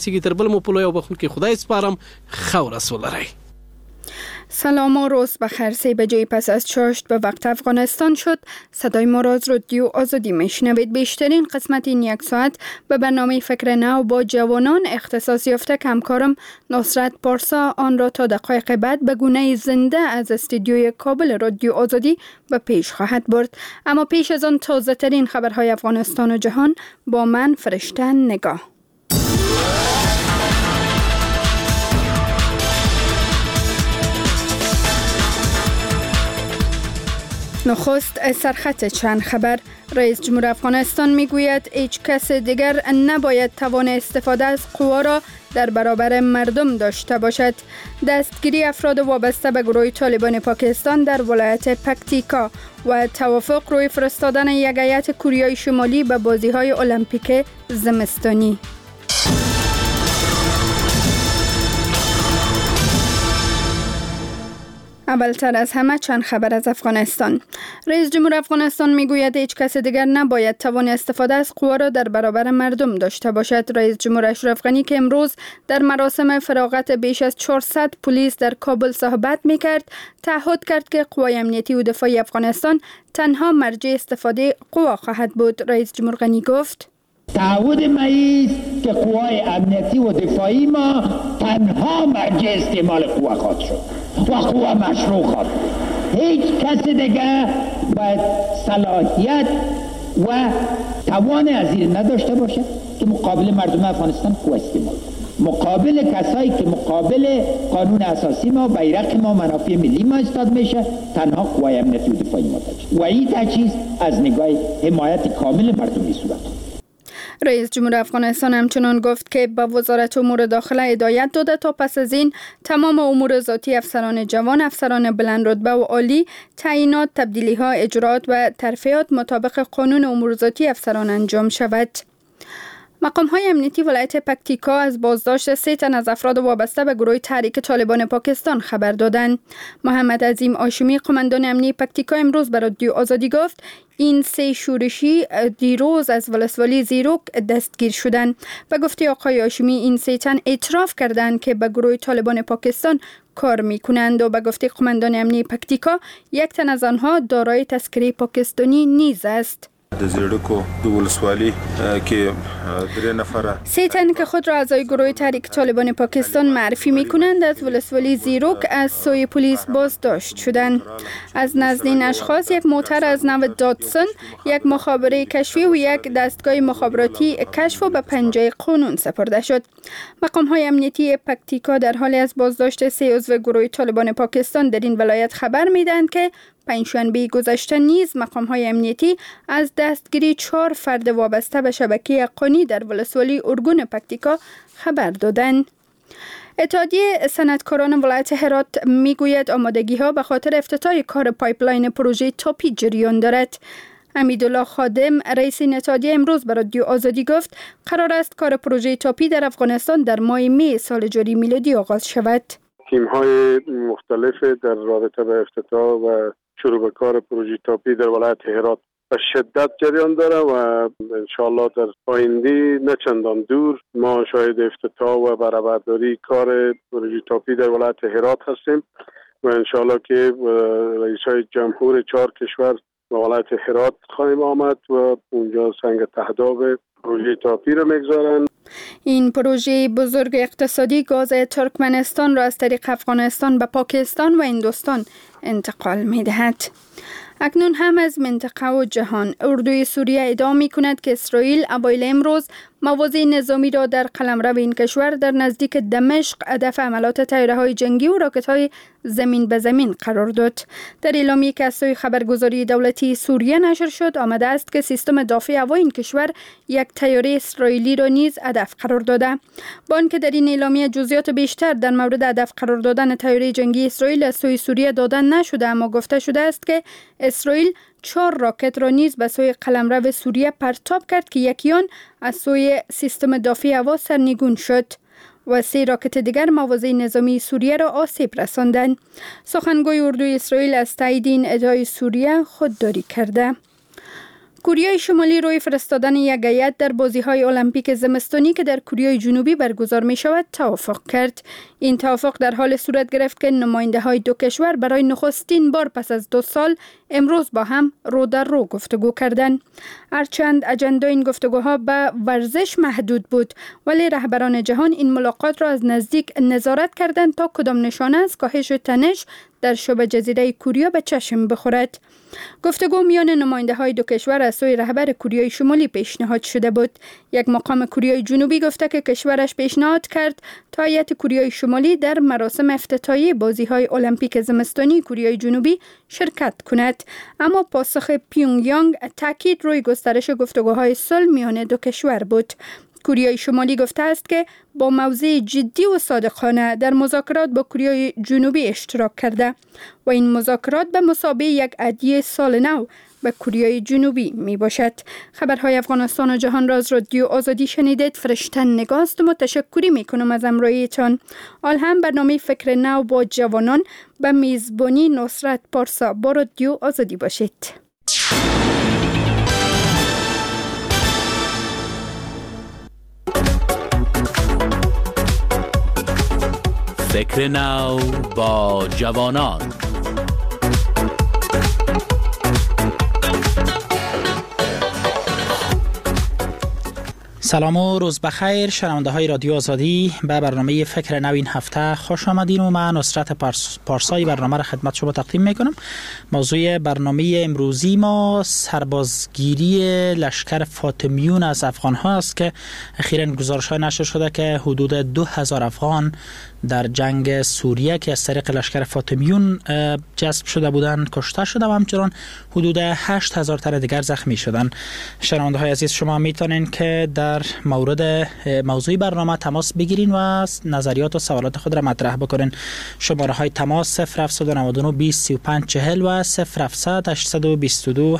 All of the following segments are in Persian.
سیگی تر بل مپولای و بخون که خدای سپارم خو رسول رای. سلام و روز بخیر. 3 بجه پس از چاشت به وقت افغانستان شد. صدای ما را از رادیو آزادی میشنوید. بیشترین قسمت این یک ساعت به برنامه فکر نو با جوانان اختصاص یافته که همکارم نصرت پارسا آن را تا دقایق بعد به گونه زنده از استودیوی کابل رادیو آزادی به پیش خواهد برد. اما پیش از آن تازه ترین خبرهای افغانستان و جهان با من فرشته نگاه. نخست سرخط چند خبر. رئیس جمهور افغانستان میگوید هیچ کس دیگر نباید توان استفاده از قوا را در برابر مردم داشته باشد. دستگیری افراد وابسته به گروه طالبان پاکستان در ولایت پکتیکا و توافق روی فرستادن یک هیئت کوریای شمالی به بازی‌های المپیک زمستانی. اولتر از همه چند خبر از افغانستان. رئیس جمهور افغانستان میگوید هیچ کس دیگر نباید توان استفاده از قوا را در برابر مردم داشته باشد. رئیس جمهور اشرف غنی که امروز در مراسم فراغت بیش از 400 پلیس در کابل صحبت میکرد، تعهد کرد که قوای امنیتی و دفاعی افغانستان تنها مرجع استفاده قوا خواهد بود. رئیس جمهور غنی گفت: تعهد ما است که قوای امنیتی و دفاعی ما تنها مرجع استعمال قوا خواهد شد و قوا مشروع خواهد. هیچ کس دیگه باید صلاحیت و توان از این نداشته باشد که مقابل مردم افغانستان قوا استعمال کنه. مقابل کسایی که مقابل قانون اساسی ما، بیرق ما، منافع ملی ما ایستاد میشه، تنها قوای امنیتی و دفاعی ما تجهیز و این تجهیز از نگاه حمایت کامل مردمی صورت. رئیس جمهور افغانستان همچنان گفت که به وزارت امور داخله هدایت داده تا پس از این تمام امور ذاتی افسران جوان، افسران بلند رتبه و عالی، تعیینات، تبدیلی ها، اجرات و ترفیعات مطابق قانون امور ذاتی افسران انجام شود. مقام‌های امنیتی ولایت پکتیکا از بازداشت 3 تن از افراد وابسته به گروه تحریک طالبان پاکستان خبر دادند. محمد عظیم هاشمی، قماندان امنیتی پکتیکا، امروز به رادیو آزادی گفت این 3 شورشی دیروز از ولسوالی زیروک دستگیر شدند. و گفته آقای هاشمی این 3 تن اعتراف کردند که به گروه طالبان پاکستان کار می‌کنند و به گفته قماندان امنیتی پکتیکا 1 تن از آنها دارای تذکره پاکستانی نیز است. د زیرکو د ولسوالی که 3 نفره 3 تن که خود را اعضای گروه تحریک طالبان پاکستان معرفی می‌کنند از ولسوالی زیروک از سوی پلیس بازداشت شدند. از نزد این اشخاص 1 موتر از نوع داتسون، 1 مخابره کشفی و 1 دستگاه مخابراتی کشف و به پنجه قانون سپرده شد. مقام‌های امنیتی پکتیکا در حال از بازداشت 3 عضو گروه طالبان پاکستان در این ولایت خبر می‌دهند که پنجشنبه گذشته نیز مقام‌های امنیتی از دستگیری 4 فرد وابسته به شبکه حقانی در ولسوالی ارگون پکتیکا خبر دادند. اتحادیه صنعتکاران ولایت هرات میگوید آمادگی‌ها به خاطر افتتاح کار پایپلاین پروژه تاپی جریان دارد. حمیدالله خادم، رئیس این اتحادیه، امروز به رادیو آزادی گفت قرار است کار پروژه تاپی در افغانستان در ماه می سال جاری میلادی آغاز شود. تیم‌های مختلف در رابطه با افتتاح و شروع به کار پروژه تاپی در ولایت هرات به شدت جریان داره و انشاءالله در آینده نه چندان دور ما شاهد افتتاح و برآورداری کار پروژه تاپی در ولایت هرات هستیم و انشاءالله که رئیس‌های جمهور 4 کشور به ولایت هرات خواهیم آمد و اونجا سنگ تهداب پروژه تاپی را میگذارند. این پروژه بزرگ اقتصادی گاز ترکمنستان را از طریق افغانستان به پاکستان و هندوستان انتقال می دهد. اکنون هم از منطقه و جهان. اردوی سوریه ادعا می کند که اسرائیل اوایل امروز مواضع نظامی را در قلمرو این کشور در نزدیک دمشق هدف عملات طیاره‌های جنگی و راکت‌های زمین به زمین قرار داد. در اعلامیه‌ای که از سوی خبرگزاری دولتی سوریه نشر شد آمده است که سیستم دفاع هوایی این کشور 1 طیاره اسرائیلی را نیز هدف قرار داده. با آنکه در این اعلامیه جزئیات بیشتر در مورد هدف قرار دادن طیاره جنگی اسرائیل از سوی سوریه داده نشده، اما گفته شده است که اسرائیل 4 راکت را نیز به سوی قلمرو سوریه پرتاب کرد که یکی آن از سوی سیستم دفاع هوا سرنگون شد و 3 راکت دیگر مواضع نظامی سوریه را آسیب رساندند. سخنگوی اردوی اسرائیل از تایید این ادعای سوریه خودداری کرده. کره شمالی روی فرستادن یک هیئت در بازی‌های المپیک زمستانی که در کره جنوبی برگزار می‌شود توافق کرد. این توافق در حال صورت گرفت که نماینده‌های دو کشور برای نخستین بار پس از 2 سال امروز با هم رو در رو گفتگو کردند. هرچند اجندا این گفتگوها به ورزش محدود بود، ولی رهبران جهان این ملاقات را از نزدیک نظارت کردند تا کدام نشانه از کاهش تنش در شبه جزیره کره به چشم بخورد. گفتگو میان نماینده‌های دو کشور از سوی رهبر کره شمالی پیشنهاد شده بود. یک مقام کره جنوبی گفته که کشورش پیشنهاد کرد تا هیئت کره شمالی در مراسم افتتاحیه بازی‌های المپیک زمستانی کره جنوبی شرکت کند، اما پاسخ پیونگیانگ تاکید روی گسترش گفتگوهای صلح میان دو کشور بود. کره شمالی گفته است که با موضع جدی و صادقانه در مذاکرات با کره جنوبی اشتراک کرده و این مذاکرات به مثابه یک هدیه سال نو به کره جنوبی می باشد. خبرهای افغانستان و جهان را از رادیو آزادی شنیدید. فرشتن نگاست و تشکری می کنم از همراهیتان. آل هم برنامه فکر نو با جوانان به میزبانی نصرت پارسا با رادیو آزادی باشید. فکر نو با جوانان. سلام و روز بخیر شنونده های رادیو آزادی. به برنامه فکر نو این هفته خوش آمدین و من نصرت پارسایی برنامه را خدمت شما تقدیم میکنم. موضوع برنامه امروزی ما سربازگیری لشکر فاطمیون از افغان ها است که اخیراً گزارش های نشر شده که حدود 2000 افغان در جنگ سوریه که از طریق لشکر فاطمیون جذب شده بودند کشته شده و همچنان حدود 8000 تن دیگر زخمی شدند. شنونده های عزیز شما میتونین که در مورد موضوع برنامه تماس بگیرین و نظریات و سوالات خود را مطرح بکنین. شماره های تماس 0799 20 35 40 و 0700 822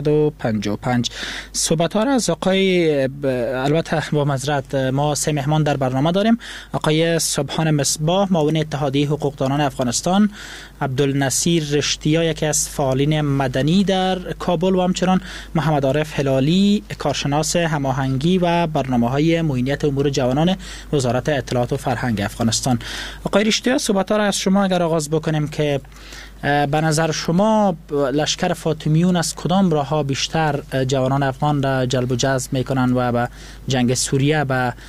755. صحبت ها را از آقای البته با معذرت ما 3 مهمان در برنامه داریم. آقای سبحان مصباح معاون اتحادیه حقوقدانان افغانستان، عبدالنصیر رشتیا یکی از فعالین مدنی در کابل و همچنان محمد عارف هلالی کارشناس هماهنگی و برنامه‌های معینیت امور جوانان وزارت اطلاعات و فرهنگ افغانستان. آقای رشتیا صحبت‌ها را از شما اگر آغاز بکنیم که به نظر شما لشکر فاطمیون از کدام راه‌ها بیشتر جوانان افغان را جلب و جذب می‌کنند و به جنگ سوریه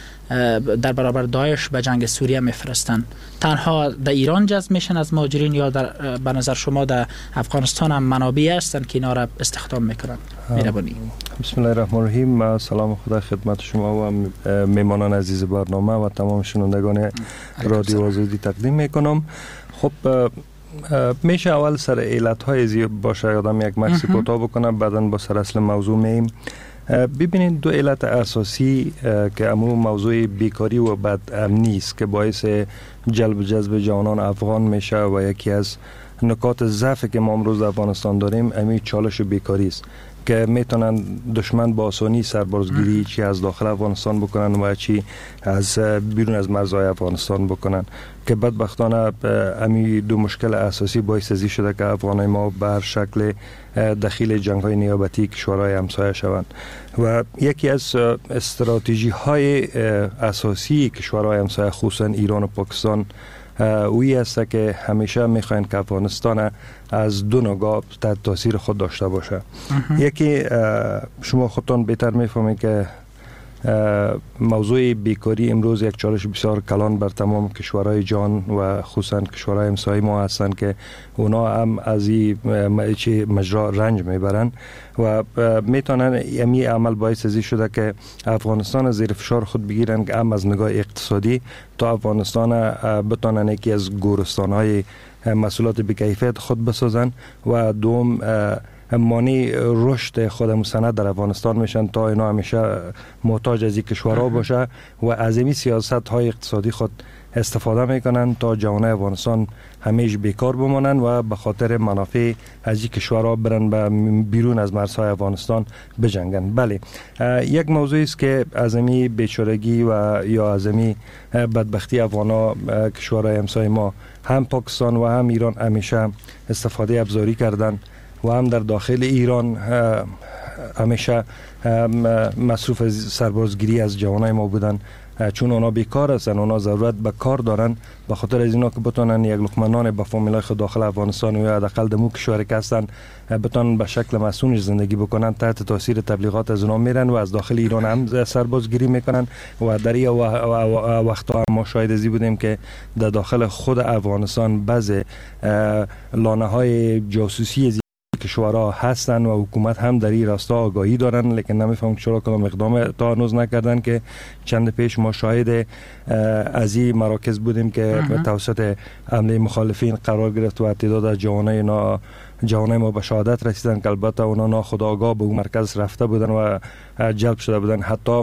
در برابر داعش به جنگ سوریه میفرستند؟ تنها در ایران جذب میشن از مهاجرین یا به نظر شما در افغانستان هم منابعی هستند که اینا را استخدام میکنند؟ مهربانی. بسم الله الرحمن الرحیم. سلام خدا خدمت شما و میمانان عزیز برنامه و تمام شنوندگان رادیو آزادی تقدیم میکنم. خب میشه اول سر علت‌های زیاد باشه آدم یک مکسی کوتاه بکنم، بعداً با سر اصل موضوع میم. ببینید دو علت اساسی که امو موضوع بیکاری و بد امنی است که باعث جلب و جذب جوانان افغان میشه و یکی از نکات ضعفی که ما امروز در افغانستان داریم امی چالش و بیکاری است که میتونن دشمن با آسانی سربازگیری چی از داخل افغانستان بکنن و چی از بیرون از مرزهای افغانستان بکنن که بدبختانه امی دو مشکل اساسی باعث ازی شده که افغانای ما به هر شکل دخیل جنگ‌های نیابتی کشورهای همسایه شوند و یکی از استراتژی های اساسی کشورهای همسایه خصوصا ایران و پاکستان وی است که همیشه میخواین که افغانستان از دو نگاه تحت تاثیر خود داشته باشه. یکی شما خودتان بهتر میفهمید که موضوع بیکاری امروز یک چالش بسیار کلان بر تمام کشورهای جهان و خصوصا کشورهای همسایه ما هستند که اونا هم از این مجرا رنج میبرن و میتونن یمی عمل باعث ازی شده که افغانستان از زیر فشار خود بگیرن که هم از نگاه اقتصادی تا افغانستان بتونن یکی از گورستانهای محصولات بی‌کیفیت خود بسازن و دوم مانی رشد خود مسند در افغانستان میشن تا اینا همیشه محتاج از این کشورها باشه و از این سیاست های اقتصادی خود استفاده میکنن تا جوانای افغانستان همیشه بیکار بمانن و به خاطر منافع از این کشورها برن به بیرون از مرزهای افغانستان بجنگن. بله، یک موضوعی است که از این بیچارگی و یا از این بدبختی افغانا کشورهای همسایه ما هم پاکستان و هم ایران همیشه استفاده ابزاری کردن و هم در داخل ایران همیشه مصروف سربازگیری از جوانای ما بودن، چون اونا بیکار هستن، اونا ضرورت به کار دارن، به خاطر از اینا که بتونن یک لقمه نان به فامیلای خود داخل افغانستان و یا حداقل دمو کشور که هستن بتونن به شکل مسئول زندگی بکنن، تحت تاثیر تبلیغات از اونا میرن و از داخل ایران هم سربازگیری میکنن و در این وقتا ما شاهد ازی بودیم که در داخل خود افغانستان بعضی لانه های جاسوسی کشورها هستن و حکومت هم در این راستا آگاهی دارن، لیکن نمیفهمم چرا کدام اقدام تا هنوز نکردن که چند پیش ما شاهد از این مراکز بودیم که توسط حمله مخالفین قرار گرفت و تعداد از جوانای ما به شهادت رسیدن که البته اونا ناخودآگاه به اون مرکز رفته بودن و جلب شده بودن. حتی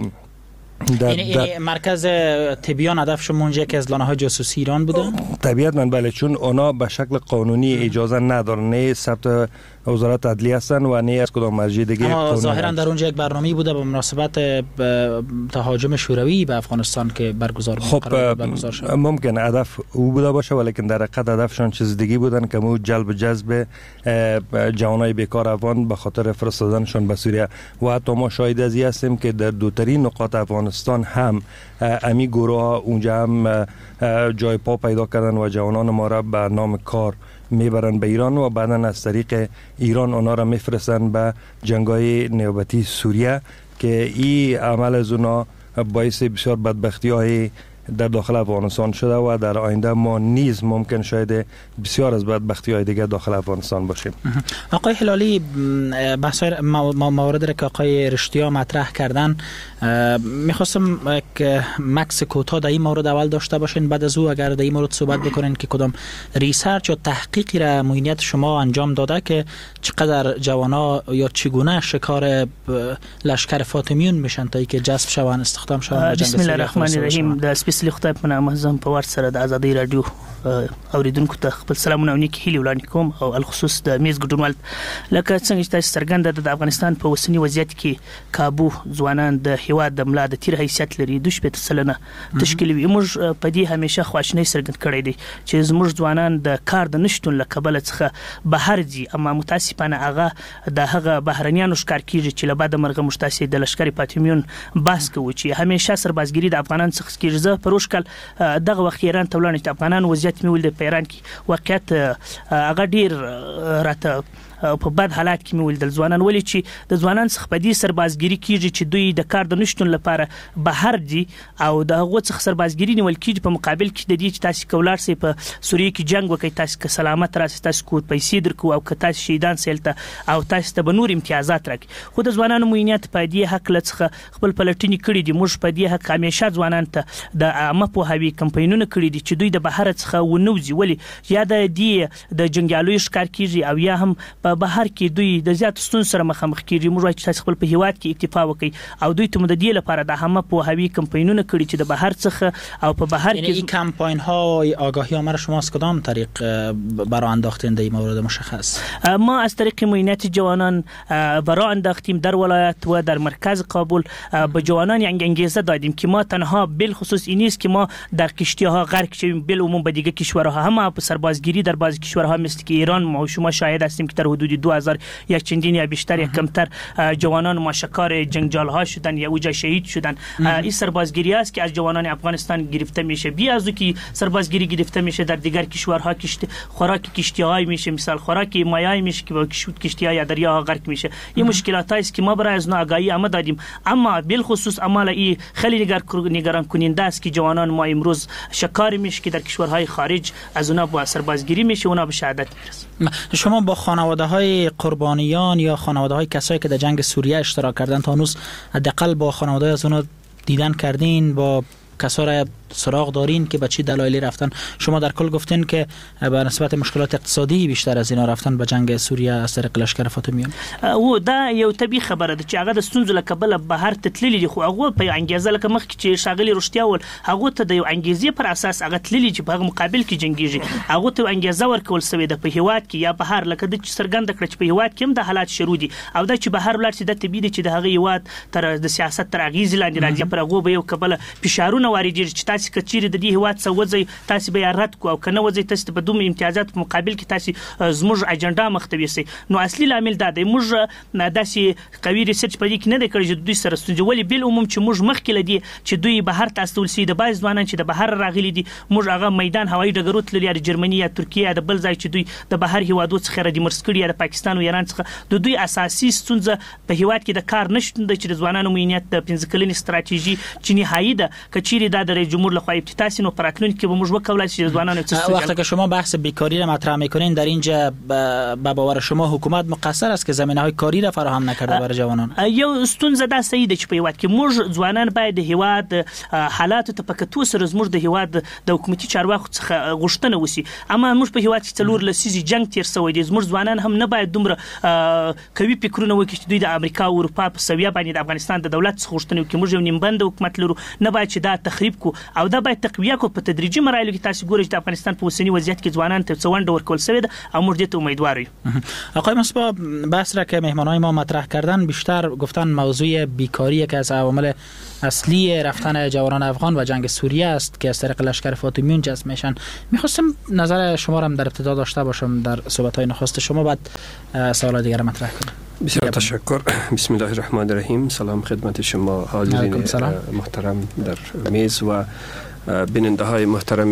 این مرکز تبیان هدفشون اونجا که از لانه‌های جاسوسی ایران بودن؟ طبیعتاً بله، چون اونا به شکل قانونی اجازه ندارن، نه ثبت وزارت عدلیه هستن و نه از کدام مرجع دیگه. اما ظاهرا در اونجا یک برنامه‌ای بوده به مناسبت تهاجم شوروی به افغانستان که برگزار شد. ممکن هدف او بوده باشه، ولیکن در حقیقت هدفشون چیز دیگه بودن که مو جذب جوانای بیکار افغان به خاطر فرستادنشون به سوریه. و حتی ما شاهد از این هستیم که در دوترین نقاط افغانستان هم امی گروه ها اونجا هم جای پا پیدا کردن و جوانان ما را به نام کار میبرن به ایران و بعدا از طریق ایران اونا را میفرستن به جنگای نیابتی سوریه که این عمل از اونا باعث بسیار بدبختی های در داخل افغانستان شده و در آینده ما نیز ممکن شاید بسیار از بدبختی های دیگه داخل افغانستان باشیم. آقای هلالی، بحث موارد را که آقای رشتیا مطرح کردن، میخواستم که مکس کوتاه در این مورد اول داشته باشین، بعد از او اگر در این مورد صحبت بکنین که کدام ریسرچ یا تحقیقی را معینیت شما انجام داده که چقدر جوانا یا چگونه شکار لشکر فاطمیون میشن تا اینکه جذب شوند، استخدام شوند. بسم الله الرحمن الرحیم. د سپیشلی خدای په نامه زم په ور سره د ازادي رادیو اوریدونکو ته خپل سلامونه او نیکی هیلې وړاندې کوم، او الخصوص د میز ګډونوال لکه څنګه چې تاسو څرګنده د افغانستان په اوسنی وضعیت کې کابو ځوانان د هیواد د ملا د تیر حیثیت لري، 2.5 سلنه تشکیل وي. موږ په دې همیشه خواشنۍ څرګند کړې دي چې زموږ ځوانان د کار د نشټون له کبله څخه بهر دي، اما متاسفانه هغه د هغه بهرنیانو ښکار کیږي چې له بعد مرغه مشتاسي د لشکري فاطمیون بحث کوي چې همیشه سربازګری د افغانان څخه کیږي. زه پروش کال دغه وخت ایران ته ولاړم چې افغانان وضعیت مې ولید په ایران کې واقعیت هغه ډیر راته په بد حالات کې مې ولیدل ځوانان، ولې چې د ځوانان څخه په دې سربازګری کیږي چې دوی د کار د نشټون لپاره بهر دي او د هغه څخه سربازګری نیول کیږي په مقابل کې د دې چې تاسو کولار سي په سوریه کې جنگ وکړي، تاسو که سلامت راسي، تاسو کو پیسې درکو او که تاسو شهیدان سیلته او تاسو ته به نور امتیازات راکړي. خو د ځوانانو معینیت په دې حق لڅخه خپل پلټنې کړې دي. موږ په دې حق همیشه ځوانان ته د عامه پوهاوي کمپاینونه کړې دي چې دوی د بهر څخه ونوځي، ولې یا د دې د جنگیالو ښکار کیږي او یا هم په بهر کې دوی د زیات ستونزو سره مخامخ کیږي. موږ وایو چې تاسو خپل په هیواد کې اکتفا وکړئ او دوی ته د دې لپاره د عامه پوهاوي کمپاینونه کړي چې د بهر څخه او په بهر کې این کمپاین ها آگاهی ها را شما از کدام طریق برای انداختین در این مورد مشخص؟ ما از طریق معینات جوانان برای انداختیم در ولایت و در مرکز کابل. به جوانان انگیزه دادیم که ما تنها بالخصوص این نیست که ما در کشتی ها غرق شویم، بالعموم به دیگه کشورها هم به سربازگیری در بعضی کشورها مثل که ایران ما شما شاهد هستیم که در حدود 2000 یک چندین یا بیشتر یا کمتر جوانان ما شکار جنگجال ها شدن یا اوجا شهید شدن. این سربازگیری است که از جوانان افغانستان گرفته میشه. بی از که سربازگیری گرفته میشه در دیگر کشورها خوراک کشتی های میشه، مثال خوراک مایع میشه که با کشتی های دریا ها غرق میشه. این مشکلات است که ما برای از نو آگاهی آمد دادیم، اما بالخصوص عمل این خیلی نگران کننده است که جوانان ما امروز شکار میشه که در کشورهای خارج از اونها با سربازگیری میشه، اونها به شهادت میرسه. شما با خانواده های قربانیان یا خانواده های کسایی که در جنگ سوریه اشتراک کردن تا هنوز حداقل با خانواده از اونها دیدن کردین، با کسا سراغ دارین که به چه دلایلی رفتن؟ شما در کل گفتین که به نسبت مشکلات اقتصادی بیشتر از اینا رفتن به جنگ سوریه از طریق لشکر فاطمیان. او دا یو طبيعي خبره ده چې هغه د ستونزو له کبله بهر تتللی دي، خو هغه په انګیزه لکه مخ کې چې شاغلی رښتیا ول هغه ته د یو انګیزې پر اساس هغه تللی چې په هغه مقابل کې جنگیږي، هغه ته انګیزه ورکول سوی ده په هیواد کې یا بهر، لکه د څرګند کړ چې په هیواد کې هم د حالات شروع دي او دا چې بهر ولر چې د طبيعي چې د هغه هیواد تر د سیاست تر اغیز لاندې راځي، پر هغه به یو کبله فشارونه واردېږي چې تاسو کچیر د دې هواد څخه وځي تاسو به رد کو او کنه وځي تاسو په دوم امتیازات په مقابل کې تاسو زموږ اجنډا مختوي سي. نو اصلي عامل دا دی موږ داسې قوي ریسرچ پدې کې نه دی کړی چې دوی سره ستونزې ولې بل عموم چې موږ مخکې لدی چې دوی بهر تاسو سي د باز ځوانان چې د بهر راغلي دي موږ هغه میدان هوایي ډګرو تللی د جرمني یا ترکیه د بل ځای چې دوی د بهر هیوادو څخه را دي مرسکړي یا د پاکستان او ایران څخه د دوی اساسي ستونزه په هیواد کې د کار نشټون د چې د ځوانانو مینیت د 15 کلنې ستراتیژي چې نهایی ده کچيري د رئیس جمهور لخوا افتتاح سي نو پراتلون کې به موږ وکولای شي ځوانانو وقتی که شما بحث بیکاری را مطرح میکنین در اینجا به باور شما حکومت مقصر است که زمینه‌های کاری را فراهم نکرده برای جوانان؟ یو ستونزه دا صحیح ده چې په هیواد کې موږ ځوانان باید د هیواد حالات ته پکتو سره زموږ د هیواد د حکومتي چارواکو څخه غوښتنه وسی اما موږ په هیواد کې څلور لسیزي جنگ تیر شوی دی زموږ ځوانان هم نه باید دومره کوي فکرونه وکړي چې دوی د امریکا او اروپا په سویا باندې د افغانستان د دولت څخه غوښتنه وکړي موږ یو نیمبند حکومت لرو نه باید چې دا تخریب کو او دا باید تقویه کو په تدریجي مراحلو کې تاسو ګورئ چې د افغانستان په اوسنی وضعیت کې ځوانان ته څوند ورکول شوی ده او موږ دې ته امیدوار یو. آقای مصباح بحث را که مهمانای ما مطرح کردن بیشتر گفتن موضوع بیکاری که از عوامل اصلی رفتن جوانان افغان و جنگ سوریه است که از طریق لشکر فاطمیون جذب میشن. میخواستم نظر شما را در ابتدا داشته باشم در صحبت‌های نخست شما بعد سوال دیگر مطرح کنم. بسیار تشکر. بسم الله الرحمن الرحیم. سلام خدمت شما حاضرین محترم در میز و بیننده های محترم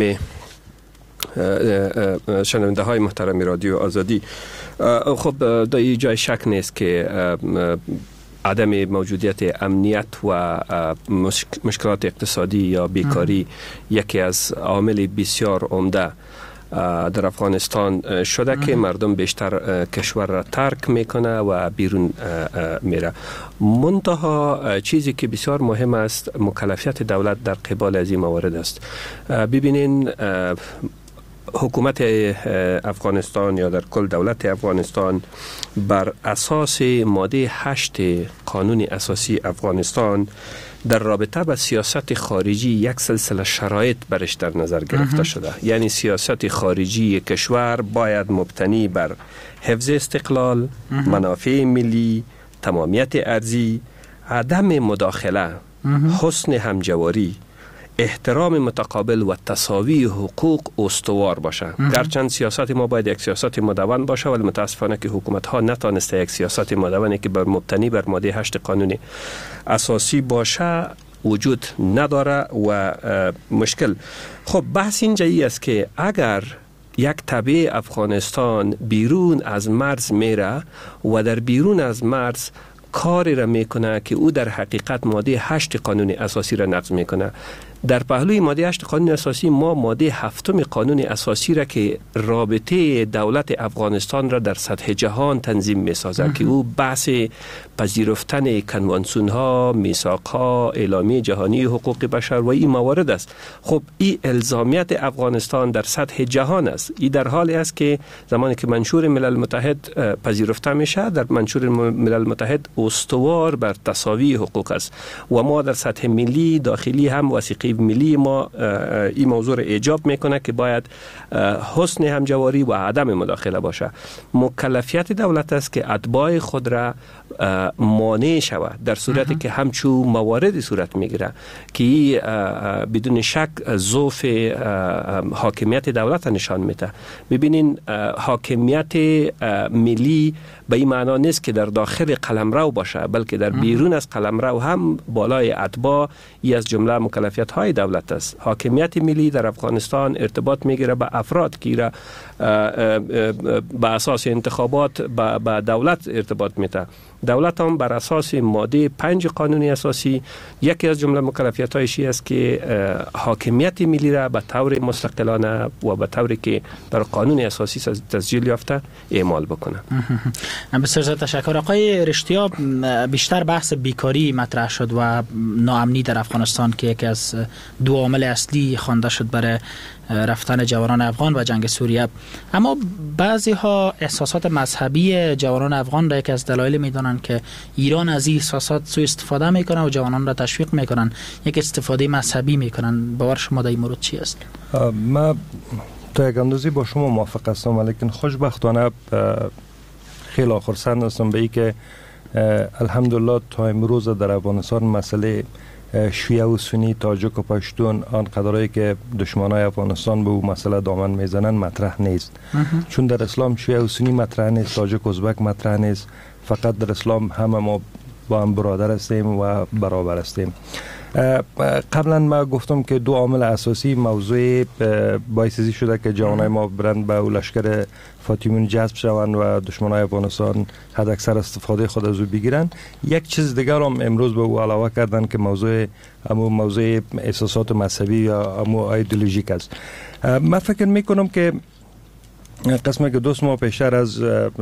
شنونده های محترم رادیو آزادی. خب در این جای شک نیست که عدم موجودیت امنیت و مشکلات اقتصادی یا بیکاری یکی از عوامل بسیار عمده در افغانستان شده که مردم بیشتر کشور را ترک میکنه و بیرون میره. منتها چیزی که بسیار مهم است مکلفیت دولت در قبال از این موارد است. ببینین حکومت افغانستان یا در کل دولت افغانستان بر اساس ماده 8 قانون اساسی افغانستان در رابطه با سیاست خارجی یک سلسله شرایط برش در نظر گرفته شده. یعنی سیاست خارجی کشور باید مبتنی بر حفظ استقلال، منافع ملی، تمامیت ارضی، عدم مداخله، حسن همجواری، احترام متقابل و تساوی حقوق استوار باشه. گرچند سیاست ما باید یک سیاست مدون باشه ولی متاسفانه که حکومت ها نتانسته یک سیاست مدونی که مبتنی بر ماده 8 قانون اساسی باشه وجود نداره و مشکل. خب بحث اینجا است که اگر یک تبع افغانستان بیرون از مرز میره و در بیرون از مرز کاری را میکنه که او در حقیقت ماده 8 قانون اساسی را نقض میکنه. در پهلوی ماده 8 قانون اساسی ما ماده 7 قانون اساسی را که رابطه دولت افغانستان را در سطح جهان تنظیم میسازد که او بحث پذیرفتن کنوانسیون ها، میثاق ها، اعلامیه جهانی حقوق بشر و این موارد است. خب این الزامیت افغانستان در سطح جهان است. این در حالی است که زمانی که منشور ملل متحد پذیرفته میشه در منشور ملل متحد استوار بر تساوی حقوق است و ما در سطح ملی داخلی هم وثیقه ملی ما این موضوع را ایجاب میکنه که باید حسن همجواری و عدم مداخله باشه. مکلفیت دولت است که اتباع خود را مانع شود در صورتی که همچون مواردی صورت میگیره که بدون شک ضعف حاکمیت دولت نشان میده. ببینین حاکمیت ملی به این معنا نیست که در داخل قلمرو باشه بلکه در بیرون از قلمرو هم بالای اتباع ای از جمله مکلفیت های دولت است. حاکمیت ملی در افغانستان ارتباط میگیره به افراد که به اساس انتخابات به دولت ارتباط میده. دولت هم بر اساس ماده 5 قانون اساسی یکی از جمله مکلفیت‌هایش است که حاکمیت ملی را به طور مستقلانه و به طوری که در قانون اساسی تسجیل یافته اعمال بکنه. بسیار تشکر. آقای رشتیا، بیشتر بحث بیکاری مطرح شد و ناامنی در افغانستان که یکی از دو عامل اصلی خوانده شد برای رفتن جوانان افغان و جنگ سوریه. اما بعضی ها احساسات مذهبی جوانان افغان را یکی از دلایل میدانند که ایران از این احساسات سوء استفاده میکنه و جوانان را تشویق میکنن، یک استفاده مذهبی میکنن. باور شما در این مورد چی است؟ ما تا یک اندازه با شما موافق هستم، ولیکن خوشبختانه خیلی خرسند هستم به این که الحمدلله تا امروز در افغانستان مسئله شیعه و سنی، تاجک و پشتون، آن قدرایی که دشمنای افغانستان به اون مسئله دامن میزنن مطرح نیست. چون در اسلام شیعه و سنی مطرح نیست، تاجک و ازبک مطرح نیست. فقط در اسلام همه ما با هم برادر هستیم و برابر هستیم. قبلا ما گفتم که دو عامل اساسی موضوع باعث شده که جوانای ما برند به لشکر فاطمیون جذب شوند و دشمنای افغانستان حد اکثر استفاده خود از او بگیرن. یک چیز دیگر هم امروز به او علاوه کردن که موضوع احساسات مذهبی یا ایدئولوژیک است. من فکر میکنم که قسمت که 2 ماه پیشتر از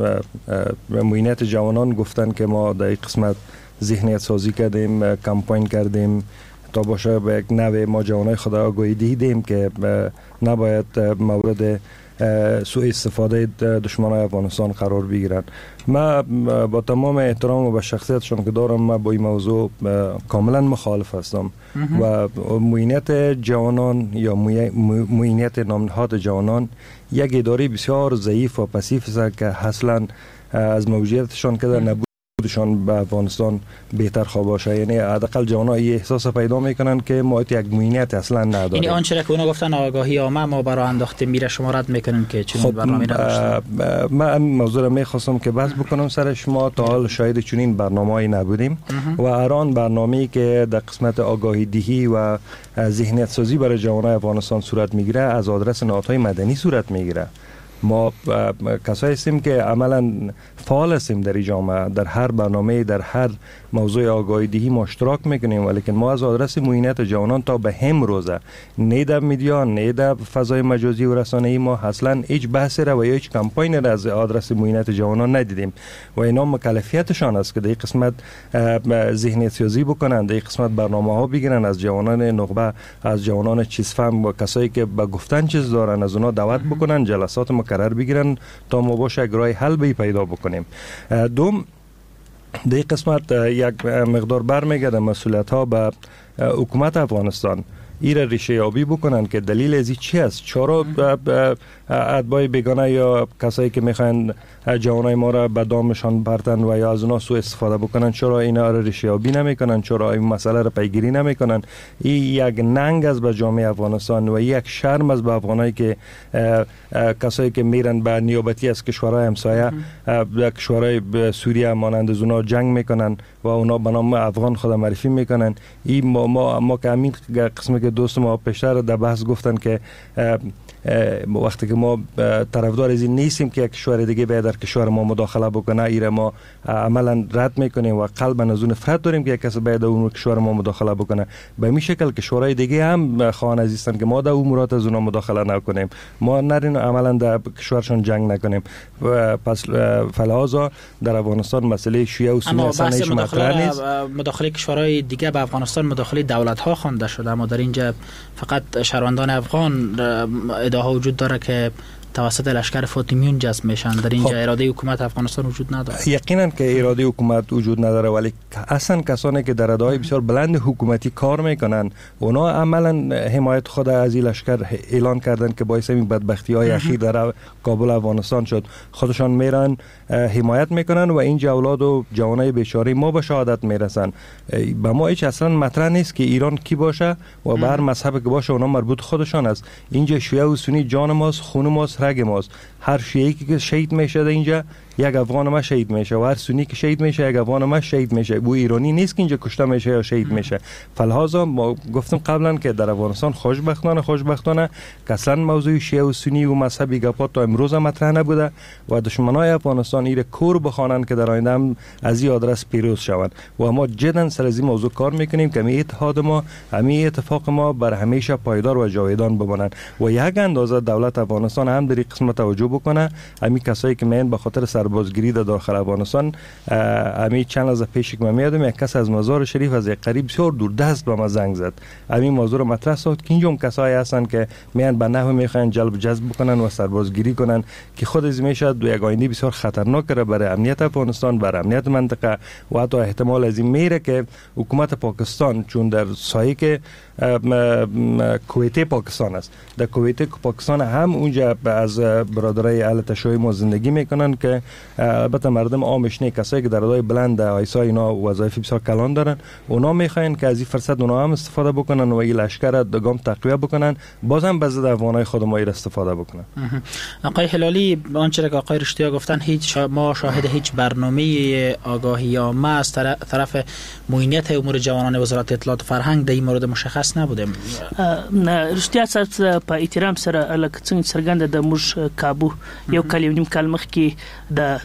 معینات جوانان گفتن که ما در این قسمت ذهنیت سازی کردیم، کمپاین کردیم تا باشه به یک نوع ما جوانای خود آگاهی دیدیم که نباید مورد سوء استفاده دشمنان افغانستان قرار بگیرند. ما با تمام احترام و به شخصیتشون که دارم، ما با این موضوع کاملا مخالف هستم و معینات جوانان یا معینات نامنهاد جوانان یک اداره بسیار ضعیف و پسیف است که اصلا از موجودیتشان که در نبودشان به افغانستان بهتر خواه باشه. یعنی حداقل جوانان این احساس پیدا میکنن که ما یک معینات اصلا نداریم. یعنی آنچه که اونا گفتن آگاهی عامه ما برای انداخته میره، شما رد میکنن که چنین برنامه نداشتن؟ من موضوع را میخواستم که بحث بکنم سرش. ما تا حال شاید چنین برنامه‌ای نبودیم و اران برنامه‌ای که در قسمت آگاهی دهی و ذهنیت سازی برای جوانان افغانستان صورت میگیره از آدرس نهادهای مدنی صورت میگیره. ما کسایی هستیم که عملا فعال هستیم در این جامعه، در هر برنامه، در هر موضوع آگاهی دهی ما اشتراک میکنیم، ولی ما از آدرس معینات جوانان تا به امروزه نه در میدیا نه در فضای مجازی و رسانه‌ای ما اصلا هیچ بحثی را و هیچ کمپاینی را از آدرس معینات جوانان ندیدیم و اینا مکلفیتشان است که در این قسمت ذهنیت سازی بکنند، در این قسمت برنامه‌ها بگیرن از جوانان نخبه، از جوانان چیزفهم و کسایی که به گفتن چیز دارن از اونا دعوت بکنن، جلسات مکرر بگیرن تا ما باشه راه حل به پیدا بکنیم. دوم، در این قسمت یک مقدار برمیگرده مسئولیت ها به حکومت افغانستان. ایره ریشه یابی بکنن که دلیل ازی چی است؟ چرا اتباع بیگانه یا کسایی که میخواین جوانای ما را به دامشان برتن و یا از اونا سوء استفاده بکنن، چرا اینا را ریشه یابی نمیکنن؟ چرا این مسئله را پیگیری نمیکنن؟ این یک ننگ از به جامعه افغانستان و یک شرم از به افغانایی که کسایی که میرن به نیابتی از کشورهای همسایه، کشورهای سوریه مانند از اونا جنگ میکنن و اونا به نام افغان خود معرفی میکنن. این ما که همین قسمی که دوست ما پیشتر در بحث گفتن که وقتی که ما طرفدار از این نیستیم که یک کشور دیگه باید در کشور ما مداخله بکنه، ایره ما عملا رد میکنیم و قلبا از اون نفرت داریم که یک کس باید در اون کشور ما مداخله بکنه. به این شکل کشورهای دیگه هم خواهان عزیزن که ما در امورات از اونها مداخله نکنیم، ما نرین عملا در کشورشان جنگ نکنیم. پس فلحاظا در افغانستان مسئله شیعه و سنی اصلا هیچ مطرح نیست. مداخله کشورهای دیگه به افغانستان مداخله دولت ها خوانده شده، اما در اینجا فقط شهروندان افغان ادعا وجود داره که توسط لشکر فاطمیون جذب میشن. در اینجا اراده حکومت افغانستان وجود نداره. یقینا که اراده حکومت وجود نداره، ولی اصلا کسانی که در ادعای بسیار بلند حکومتی کار میکنن اونا عملا حمایت خود از این لشکر اعلان کردن که باعث این بدبختی های اخیر در کابل افغانستان شد. خودشان میرن حمایت میکنن و این اولاد و جوانای بیچاره ما به شهادت میرسن. به ما هیچ اصلا مطرح نیست که ایران کی باشه و به هر مذهب که باشه اونا مربوط خودشان است. اینجا شیعه و سنی جان ماست، خون ماست، رگ ماست. هر شیعی که شهید میشه اینجا یک افغان ما شهید میشه و هر سنی که شهید میشه یک افغان ما شهید میشه. بو ایرانی نیست که اینجا کشته میشه یا شهید میشه. فلحاظا ما گفتم قبلا که در افغانستان خوشبختانه که اصلا موضوع شیعه و سنی و مذهبی گپا تا امروز مطرح نبوده و دشمنای افغانستان ایره کور بخوانند که در آینده هم از این آدرس پیروز شوند و ما جدا سر از این موضوع کار میکنیم که می اتحاد ما، همین اتفاق ما بر همیشه پایدار و جاودان بمانند و یک اندازه دولت افغانستان هم در این قسمت توجه بکنه. همین کسایی که من به خاطر سربازگیری در داخل افغانستان، همین چند از پیش که من میادم یک کس از مزار شریف از یک قریب بسیار دور دست به ما زنگ زد. همین موضوع رو مطرح ساخت که اینجا کسایی هستن که میان به نحو میخوان جلب جذب بکنن و سربازگیری کنن که خود از میشه یک آینده بسیار خطرناک برای امنیت افغانستان، برای امنیت منطقه و حتی احتمال از این میره که حکومت پاکستان چون در سایه که کویت پاکستان است، در کویت پاکستان هم اونجا از برادرای اهل تشیع ما زندگی میکنن که البته مردم عامش نه، کسایی که در ادای بلند آیسا اینا وظایف بسیار کلان دارن، اونا میخواین که از این فرصت اونا هم استفاده بکنن و این لشکر دگام تقویت بکنن، بازم به ضد افغانای خود ما استفاده بکنن. آقای هلالی، آنچه که آقای رشتیا گفتن، ما شاهد هیچ برنامه آگاهی عامه از طرف معینیت امور جوانان وزارت اطلاعات و فرهنگ در این مورد مشخص نبوده. رشتیا صاحب په احترام سره لکه څنګه څرګنده د موږ کابو یو کال نیم کال مخکې د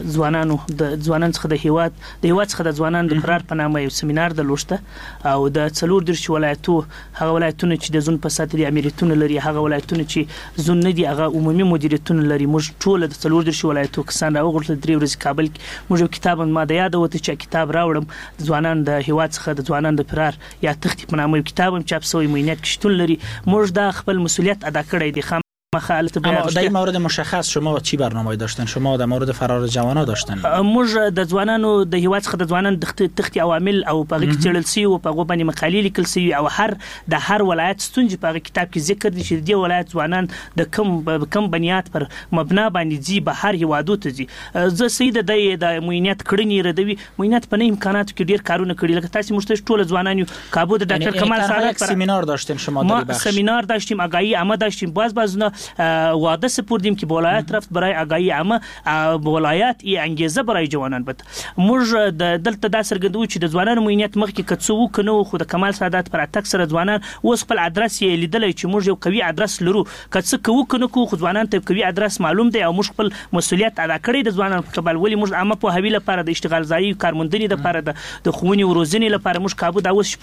ځوانانو څخه د هیواد څخه د ځوانانو د فرار په نامه یو سیمینار درلوسته او د 14 ولایتو هغه ولایتونه چې د زون په ساتي د امریتونه لري، هغه ولایتونه چې زون نه دي هغه عمومي مدیریتونه لري. موږ ټول د 14 ولایتو کسان راوغورځل 3 ورځې کابل کې. موږ کتاب ما د یاد وته چې کتاب راوړم ځوانان د هیواد څخه د ځوانان د فرار یا تختی په نامه کتاب هم چاپ شوی معینیت کې شتون لري. موږ د خپل مسؤلیت ادا کړی دی. اما در این مورد مشخص شما چی برنامه‌ای داشتن؟ شما در مورد فرار جوانان داشتن؟ موږ د ځوانانو د هیواد څخه د ځوانانو تختی عوامل او په کې چړل سی او په باندې مقالې لیکل سی او هر ولایت ستونجې په کتاب کې ذکر دي چې د ولایت ځوانان د کم بنیاد پر مبنا باندې ځي به هر هیوادو ته ځي. زه سید د معینیت کړنی ردوي معینیت په امکاناتو کې ډیر کارونه کړي. لکه تاسو مشته ټول ځوانان کابو د ډاکټر کمال صالح سیمینار داشتین، شما در بخش سیمینار داشتیم، آگاهی عامه داشتیم. بعض وعده سپردیم که با ولایت رفت برای آگاهی عامه، ولایت ای انگیزه برای جوانان بود. موږ دلته دا څرګندو چې د ځوانانو معینیت مخکې کڅو کنو خو د کمال سعادت پر اکثر ځوانان اوس خپل ادرس یې لیدل چې موږ یو قوي ادرس لرو. کڅ کنو خو ځوانان ته قوي ادرس معلوم دی او موږ خپل مسؤلیت ادا کړی د ځوانانو په قبال. ولی موږ عامه په حویل لپاره د اشتغال ځای کارموندنې لپاره د خوونی او روزنې لپاره موږ کابو دا اوس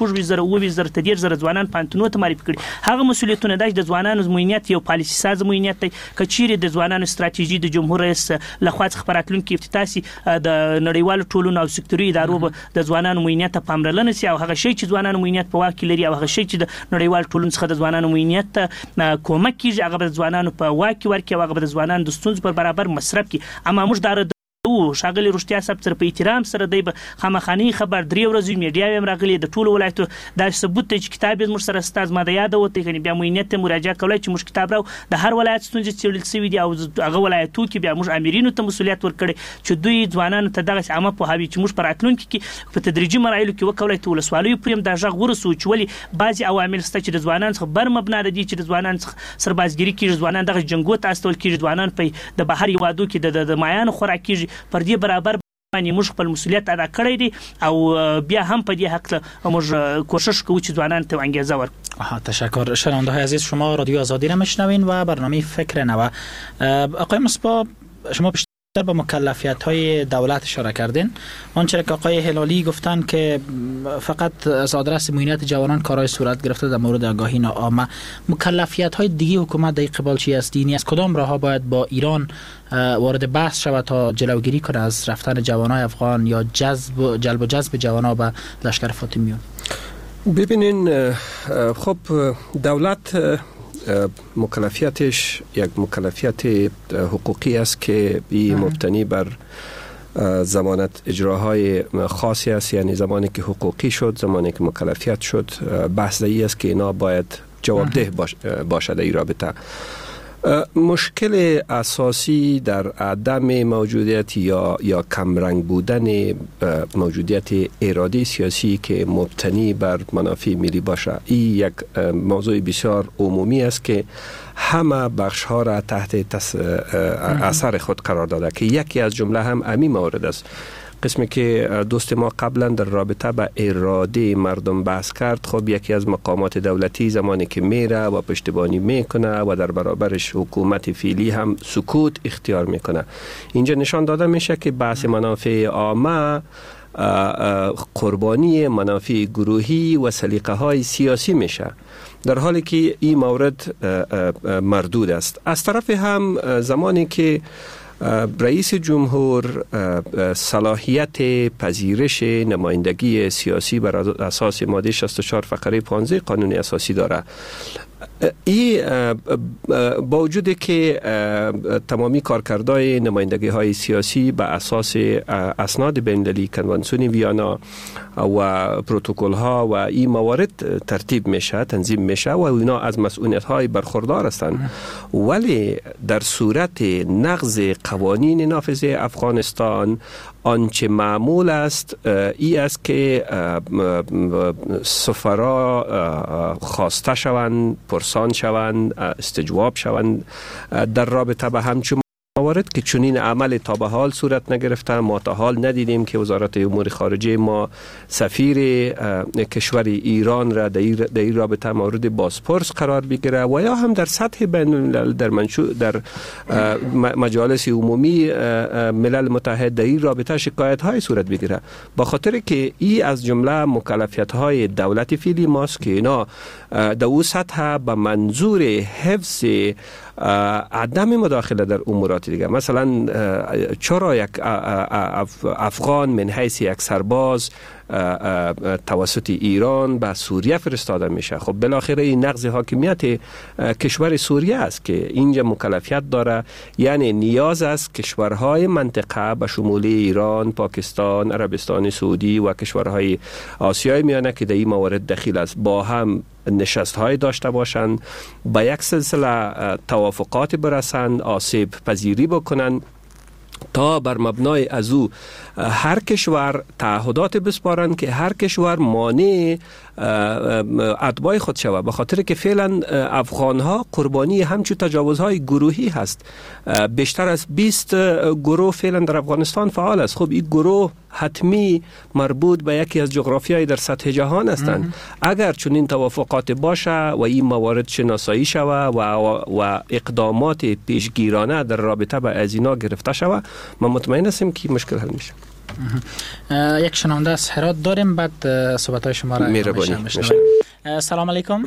20,000 ځوانان پانتونو ته معرفي کړي. هغه مسؤلیتونه د ځوانانو معینیت یو پالیسي ساز معینیت دی. کچيري د ځوانانو ستراتیژي د جمهور رئیس لخوا څخه پراتلونکو افتتاحي د نړیوالو ټولنو او سکتوري ادارو د ځوانانو معینیت ته پاملرنه سي او هغه شی چې ځوانانو معینیت په واک لري او هغه شی چې د نړیوالو ټولنو څخه د ځوانانو معینیت ته کومک کیږي هغه د ځوانانو په واک ورکړي او هغه د ځوانانو د ستونزو پر برابر مصرف کړي. اما موږ دا شاغلی رشتیا صاحب سره په احترام سره دی خامخاني خبر 3 ورځې میډیا هم راغلي د ټولو ولایتو دا ثبوت دی چې کتاب موږ سره ستاسو ماده یاد وته کني بیا معینیت ته مراجعه کولای چې موږ کتاب راو د هر ولایت ستونزې څېړل شوی دی او هغه ولایتو کې بیا موږ امرینو ته مسؤلیت ورکړي چې دوی ځوانانو ته دغه عامه په هوی چې موږ پراتلونکو کې په تدریجي مراحلو کې وکولای ته ولسوالیو پریم دا ژغ ورسو چې ولی بعضي عوامل ست چې د ځوانانو څخه بر مبنا دي چې د ځوانانو څخه سربازګری کې ځوانان دغه جنگو ته استول کې ځوانان په د بهر یوادو کې د مایان خوراکي پر دې برابر باندې موږ خپل مسؤلیت ادا کړی دی او بیا هم په دې حق موږ کوشش کوو چې ځوانان ته انگیزه ورکړو. تشکر. شنونده های عزیز، شما رادیو آزادی را میشنوین و برنامه فکر نو. آقای مصباح، شما به مکلفیت‌های دولت اشاره کردین. آنچه که آقای هلالی گفتن که فقط از آدرس معینیت جوانان کارهای صورت گرفته در مورد آگاهی عامه، مکلفیت‌های دیگه حکومت در قبال چی است؟ دینی از کدام راه‌ها باید با ایران وارد بحث شود تا جلوگیری کنه از رفتن جوانای افغان یا جلب و جذب جوانا به لشکر فاطمیون؟ ببینین، خب دولت مکلفیتش یک مکلفیت حقوقی است که مبتنی بر ضمانت اجراهای خاصی است. یعنی زمانی که حقوقی شد، زمانی که مکلفیت شد، بحث ای است که اینا باید جوابده باشد این رابطه. مشکل اساسی در عدم موجودیت یا کمرنگ بودن موجودیت اراده سیاسی که مبتنی بر منافع ملی باشه، این یک موضوع بسیار عمومی است که همه بخش ها را تحت اثر خود قرار داده که یکی از جمله هم امی مورد است. قسمی که دوست ما قبلا در رابطه با اراده مردم بحث کرد، خب یکی از مقامات دولتی زمانی که میره و پشتیبانی میکنه و در برابرش حکومت فعلی هم سکوت اختیار میکنه. اینجا نشان داده میشه که بحث منافع عامه قربانی منافع گروهی و سلیقه های سیاسی میشه، در حالی که این مورد مردود است. از طرف هم زمانی که رئیس جمهور صلاحیت پذیرش نمایندگی سیاسی بر اساس ماده 64 فقره 15 قانون اساسی داره، این با وجودی که تمامی کارکردهای نمایندگی های سیاسی به اساس اسناد بین‌المللی کنوانسیون ویانا و پروتکل ها و این موارد ترتیب میشه، تنظیم میشه و اینا از مسئولیت های برخوردار هستند، ولی در صورت نقض قوانین نافذه افغانستان آنچه معمول است ای است که سفرا خواسته شوند، پرسان شوند، استجواب شوند در رابطه به همچون موارد که چنین عمل تا به حال صورت نگرفته. ما تا حال ندیدیم که وزارت امور خارجه ما سفیر کشور ایران را در این رابطه مورد بازپرس قرار بگیره و یا هم در سطح بین الملل در مجالس عمومی ملل متحد در این رابطه شکایت های صورت بگیره، با خاطر که این از جمله مکلفیت های دولت فعلی ماست که اینا در او سطح به منظور حفظ عدم مداخله در امورات دیگه. مثلا چرا یک افغان من حیث یک سرباز توسط ایران به سوریه فرستاده میشه؟ خب بالاخره این نقض حاکمیت کشور سوریه است که اینجا مکلفیت داره، یعنی نیاز است کشورهای منطقه به شمول ایران، پاکستان، عربستان سعودی و کشورهای آسیای میانه که در این موارد دخیل است با هم نشست های داشته باشند، با یک سلسله توافقات برسند، آسیب پذیری بکنند تا بر مبنای از او هر کشور تعهدات بسپارند که هر کشور مانع اتباع خود شود، به خاطر که فعلا افغان ها قربانی همچون تجاوزهای گروهی هست. بیشتر از 20 گروه فعلا در افغانستان فعال است. خب این گروه حتمی مربوط به یکی از جغرافیای در سطح جهان هستند. اگر چنین توافقات باشه و این موارد شناسایی شود و اقدامات پیشگیرانه در رابطه با ازینا گرفته شود، من مطمئن هستم که مشکل حل میشه. یک شنونده از هرات داریم، بعد صحبت‌های شما را میشنویم. سلام علیکم.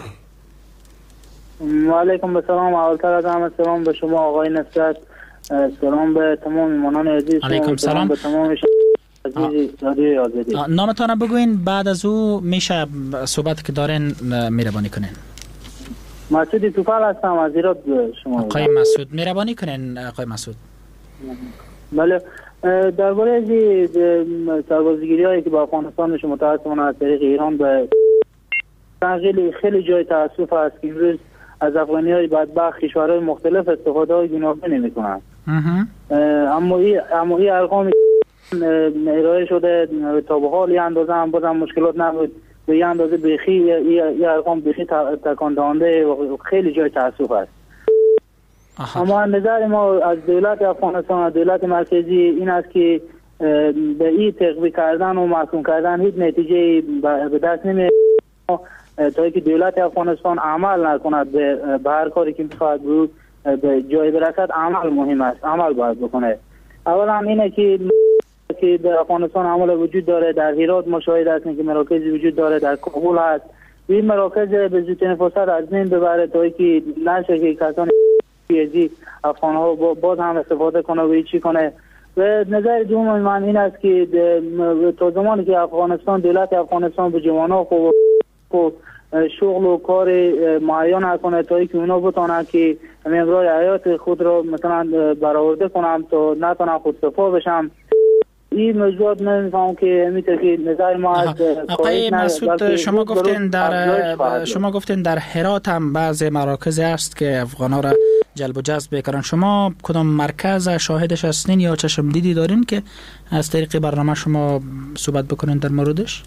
و علیکم السلام. اولتر از همه سلام به شما آقای نصرت، سلام به تمام میهمانان عزیز. علیکم سلام به تمام عزیز رادیو آزادی. نامتان بگوین، بعد از او میشه صحبت که دارین مهربانی کنین. مسعود توفال هستم از ایران. شما آقای مسعود مهربانی کنین. آقای مسعود بله، درباره از سربازگیری هایی که با افغانستان میشه متاسفانه از طریق ایران به خیلی جای تاسف است که امروز از افغانی های بدبخت کشورهای مختلف استفاده های گوناگونی میکنند. اما این ارقام ارائه شده تا به حال یه اندازه هم بازم مشکلات نبود، به یه اندازه بیخی یه ارقام بیخی تکان دهنده و خیلی جای تاسف است. اما نظر ما از دولت افغانستان و دولت مرکزی این است که به این تقویه کردن و محکوم کردن هیچ نتیجه به دست نمیاد تا اینکه دولت افغانستان عمل نکند به هر کاری که میخواد بود به جای برسد. عمل مهم است، عمل باید بکنه. اولا اینه که در افغانستان عمل وجود داره، در هرات مشاهد هستیم که مراکزی وجود داره، در کابل هست. این مراکز به زودترین فرصت از بین ببره تا اینکه نشه که کسانی پیزی افغان ها باز هم استفاده کنه و چی کنه. و نظر دوم من این است که تا زمانی که دولت افغانستان به جوانان خود شغل و کار معین نکنه تا اینکه اونا بتونن که امرای حیات خود رو مثلا برآورده کنم تا نتونن خودکفا بشم. این موضوعات نمیفهم که میتونه که نظر ما از آقای مسعود شما گفتین در هرات هم بعض مراکز هست که افغانا را جلب و جذب میکنن. شما کدام مرکز شاهدش هستین یا چشم دیدی دارین که از طریق برنامه شما صحبت بکنین در موردش؟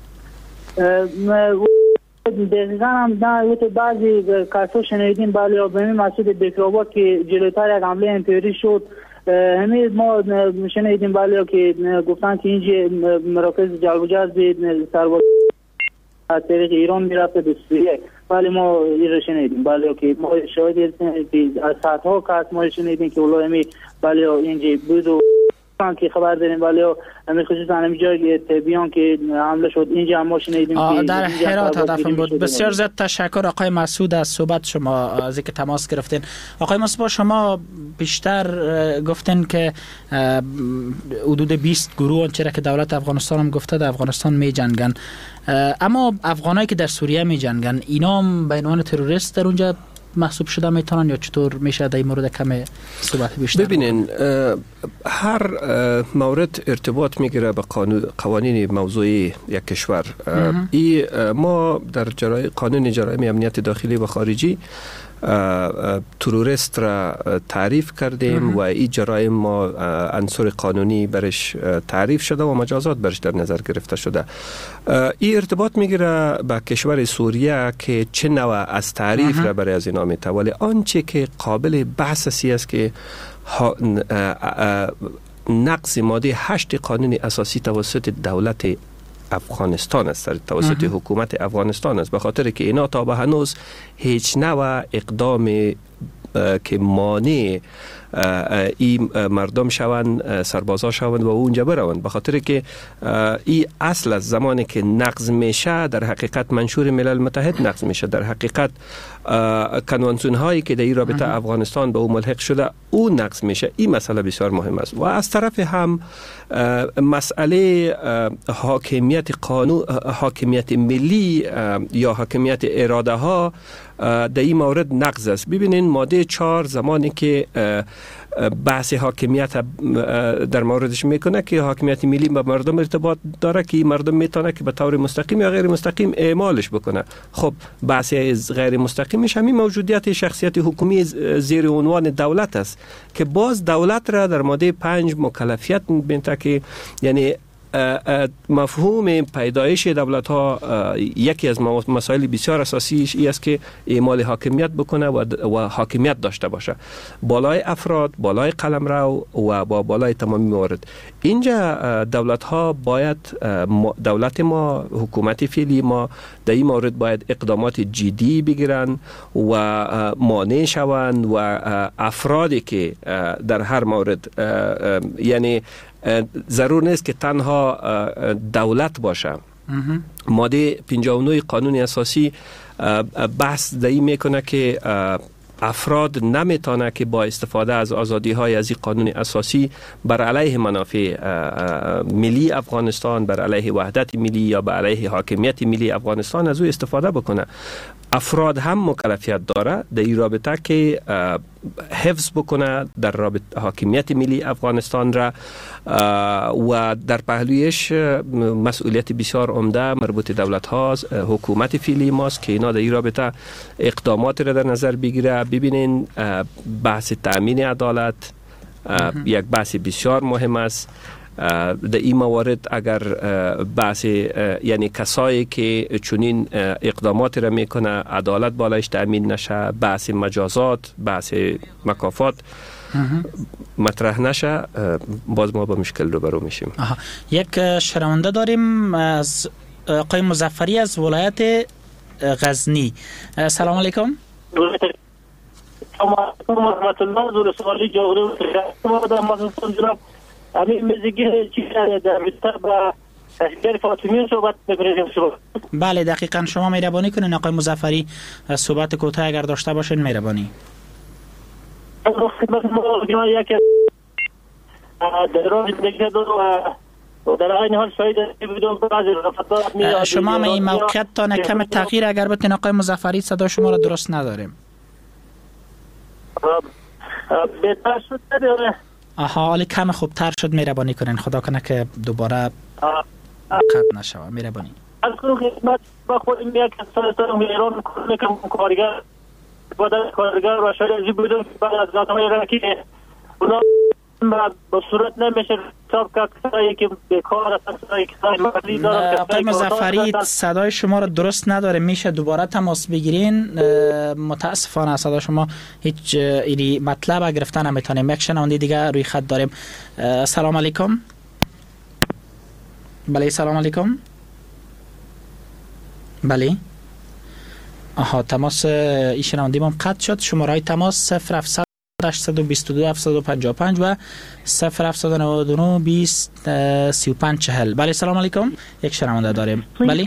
دقیقا هم نه، بعضی کسا شنیدیم بله یا به مسعود بکرآباد که جلوتر یک حمله انتحاری شد. همین ما شنیدیم بله که گفتن که اینجا مراکز جلب و جذب سرباز از طریق ایران میرفته به سوریه. ولی ما این رو شنیدیم بله که ما شاهد هستیم که از صدها کس ما شنیدیم که والله همین بله اینجا بود و که خبر داریم بله همین خصوصا همین جای تبیان که حمله شد اینجا هم ما شنیدیم در هرات هدفم بود. بسیار زیاد تشکر آقای مسعود از صحبت شما، از اینکه تماس گرفتین. آقای مصطفی شما بیشتر گفتین که حدود 20 گروه چرا که دولت افغانستان هم گفته در افغانستان می جنگن، اما افغانایی که در سوریه می جنگن اینا هم به عنوان تروریست در اونجا محسوب شده میتونن یا چطور میشه در این مورد کم صحبت بیشتر؟ ببینین هر مورد ارتباط میگیره به قوانین موضوعی یک کشور. ما در قانون جرایم امنیت داخلی و خارجی تروریست را تعریف کردیم و این جرایم ما عنصر قانونی برش تعریف شده و مجازات برش در نظر گرفته شده. این ارتباط میگیره به کشور سوریه که چه نوع از تعریف را برای از اینا میته، ولی آنچه که قابل بحث است که نقض ماده 8 قانون اساسی توسط دولت افغانستان است، توسط حکومت افغانستان است، به خاطر که اینا تا به هنوز هیچ نوع اقدام که مانع این مردم شوند، سربازا شوند و اونجا بروند، به خاطر که این اصل از زمانی که نقض میشه در حقیقت منشور ملل متحد نقض میشه، در حقیقت کنوانسیون هایی که در این رابطه افغانستان به او ملحق شده او نقض میشه. این مسئله بسیار مهم است. و از طرف هم مسئله حاکمیت قانون، حاکمیت ملی یا حاکمیت اراده ها در این مورد نقض است. ببینین ماده 4 زمانی که بحث حاکمیت در موردش میکنه که حاکمیت ملی با مردم ارتباط داره که مردم میتونه که به طور مستقیم یا غیر مستقیم اعمالش بکنه. خب بحث غیر مستقیمش همین موجودیت شخصیت حکومی زیر عنوان دولت است که باز دولت را در ماده 5 مکلفیت میده که یعنی مفهوم پیدایش دولت ها یکی از مسائل بسیار اساسیش این است که اعمال حاکمیت بکنه و حاکمیت داشته باشه بالای افراد، بالای قلمرو و با بالای تمامی موارد. اینجا دولت ها باید، دولت ما، حکومت فعلی ما در این مورد باید اقدامات جدی بگیرن و مانع شوند و افرادی که در هر مورد یعنی ضرور نیست که تنها دولت باشه. ماده 59 قانون اساسی بحث در این میکنه که افراد نمیتونه که با استفاده از آزادی های از این قانون اساسی بر علیه منافع ملی افغانستان، بر علیه وحدت ملی یا بر علیه حاکمیت ملی افغانستان از او استفاده بکنه. افراد هم مکلفیت داره در این رابطه که حفظ بکنه در رابطه حاکمیت ملی افغانستان را و در پهلویش مسئولیت بسیار عمده مربوط دولت هاست، حکومت فعلی ماست که اینا در این رابطه اقدامات را در نظر بگیره. ببینین بحث تأمین عدالت یک بحث بسیار مهم است. در این موارد اگر بحث یعنی کسایی که چنین اقدامات را میکنه عدالت بالایش تأمین نشه، بحث مجازات، بحث مکافات مطرح نشه، باز ما با مشکل روبرو میشیم. یک شنونده داریم از آقای مظفری از ولایت غزنی. سلام علیکم. سلام علیکم و رحمت الله. زور سوالی جناب همین مزگی چیزی در رابطه با تشکیل فاطمیون صحبت بکنیم. بله دقیقاً، شما مهربانی کنین آقای مظفری صحبت کوتاه اگر داشته باشین مهربانی. خدمت ما یک در راه زندگی و در این حال شاید بدون بعضی رفتار شما این موقعیت تان کم تغییر اگر بتین آقای مظفری، صدا شما را درست نداریم. بهتر شد نداره. حالی کم خوبتر شد، مهربانی کنین خدا کنه که دوباره قطع نشوه. مهربانی. از کنم خدمت با خودم یک سالستان ایران کنم کارگر کارگر و شاید ازی بودم بعد از ناتمایی را که اونا با صورت نمیشه حساب کسایی که بیکار هستن، کسایی مردی دارن. آقای مظفری صدای شما را درست نداره، میشه دوباره تماس بگیرین؟ متاسفانه صدا شما هیچ ایری مطلب گرفتن نمیتونیم. یک شنونده دیگه روی خط داریم. سلام علیکم. بله سلام علیکم. بله تماس ایشون شنوندیم قطع شد. شماره تماس 0700 822 755 و 0799 20 35 40. بله سلام علیکم. یک شنونده داریم. بله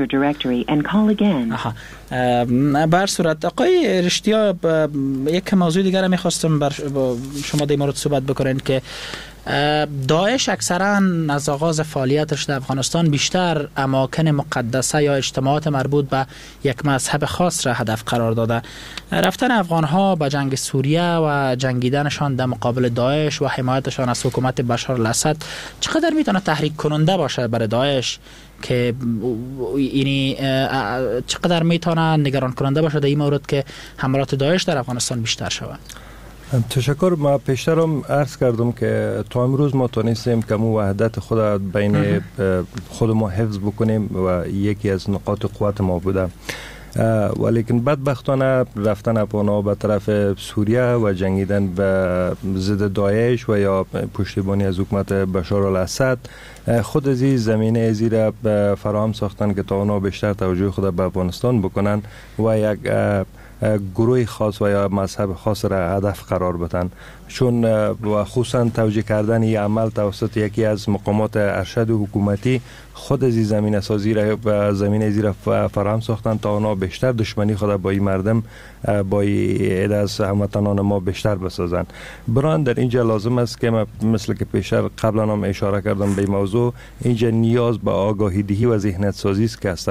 بر صورت آقای رشتیا یک موضوع دیگر میخواستم بر شما در مورد صحبت بکنین که داعش اکثرا از آغاز فعالیتش در افغانستان بیشتر اماکن مقدسه یا اجتماعات مربوط به یک مذهب خاص را هدف قرار داده. رفتن افغانها به جنگ سوریه و جنگیدنشان در مقابل داعش و حمایتشان از حکومت بشار الاسد چقدر میتونه تحریک کننده باشه برای داعش که یعنی چقدر میتونه نگران کننده باشه در این مورد که حملات داعش در افغانستان بیشتر شود؟ تشکر. ما پیشترم عرض کردم که تا امروز ما تونستیم که وحدت خود بین خود ما حفظ بکنیم و یکی از نقاط قوت ما بوده، ولیکن بدبختانه رفتن افغان‌ها به طرف سوریه و جنگیدن به ضد داعش و یا پشتیبانی از حکومت بشار الاسد خود از این زمینه ازی را فراهم ساختن که تا اونا بیشتر توجه خود به افغانستان بکنن و یک گروه خاص و یا مذهب خاص را هدف قرار بدن، چون و خصوصا توجیه کردن این عمل توسط یکی از مقامات ارشد حکومتی خود از زمینه سازی را و زمینه ازی را فراهم ساختن تا اونا بیشتر دشمنی خود با این مردم با این از هموطنان ما بیشتر بسازن. بران در اینجا لازم است که ما مثل که پیشتر قبلا هم اشاره کردم به موضوع، اینجا نیاز به آگاهی دهی و ذهنیت سازی است که از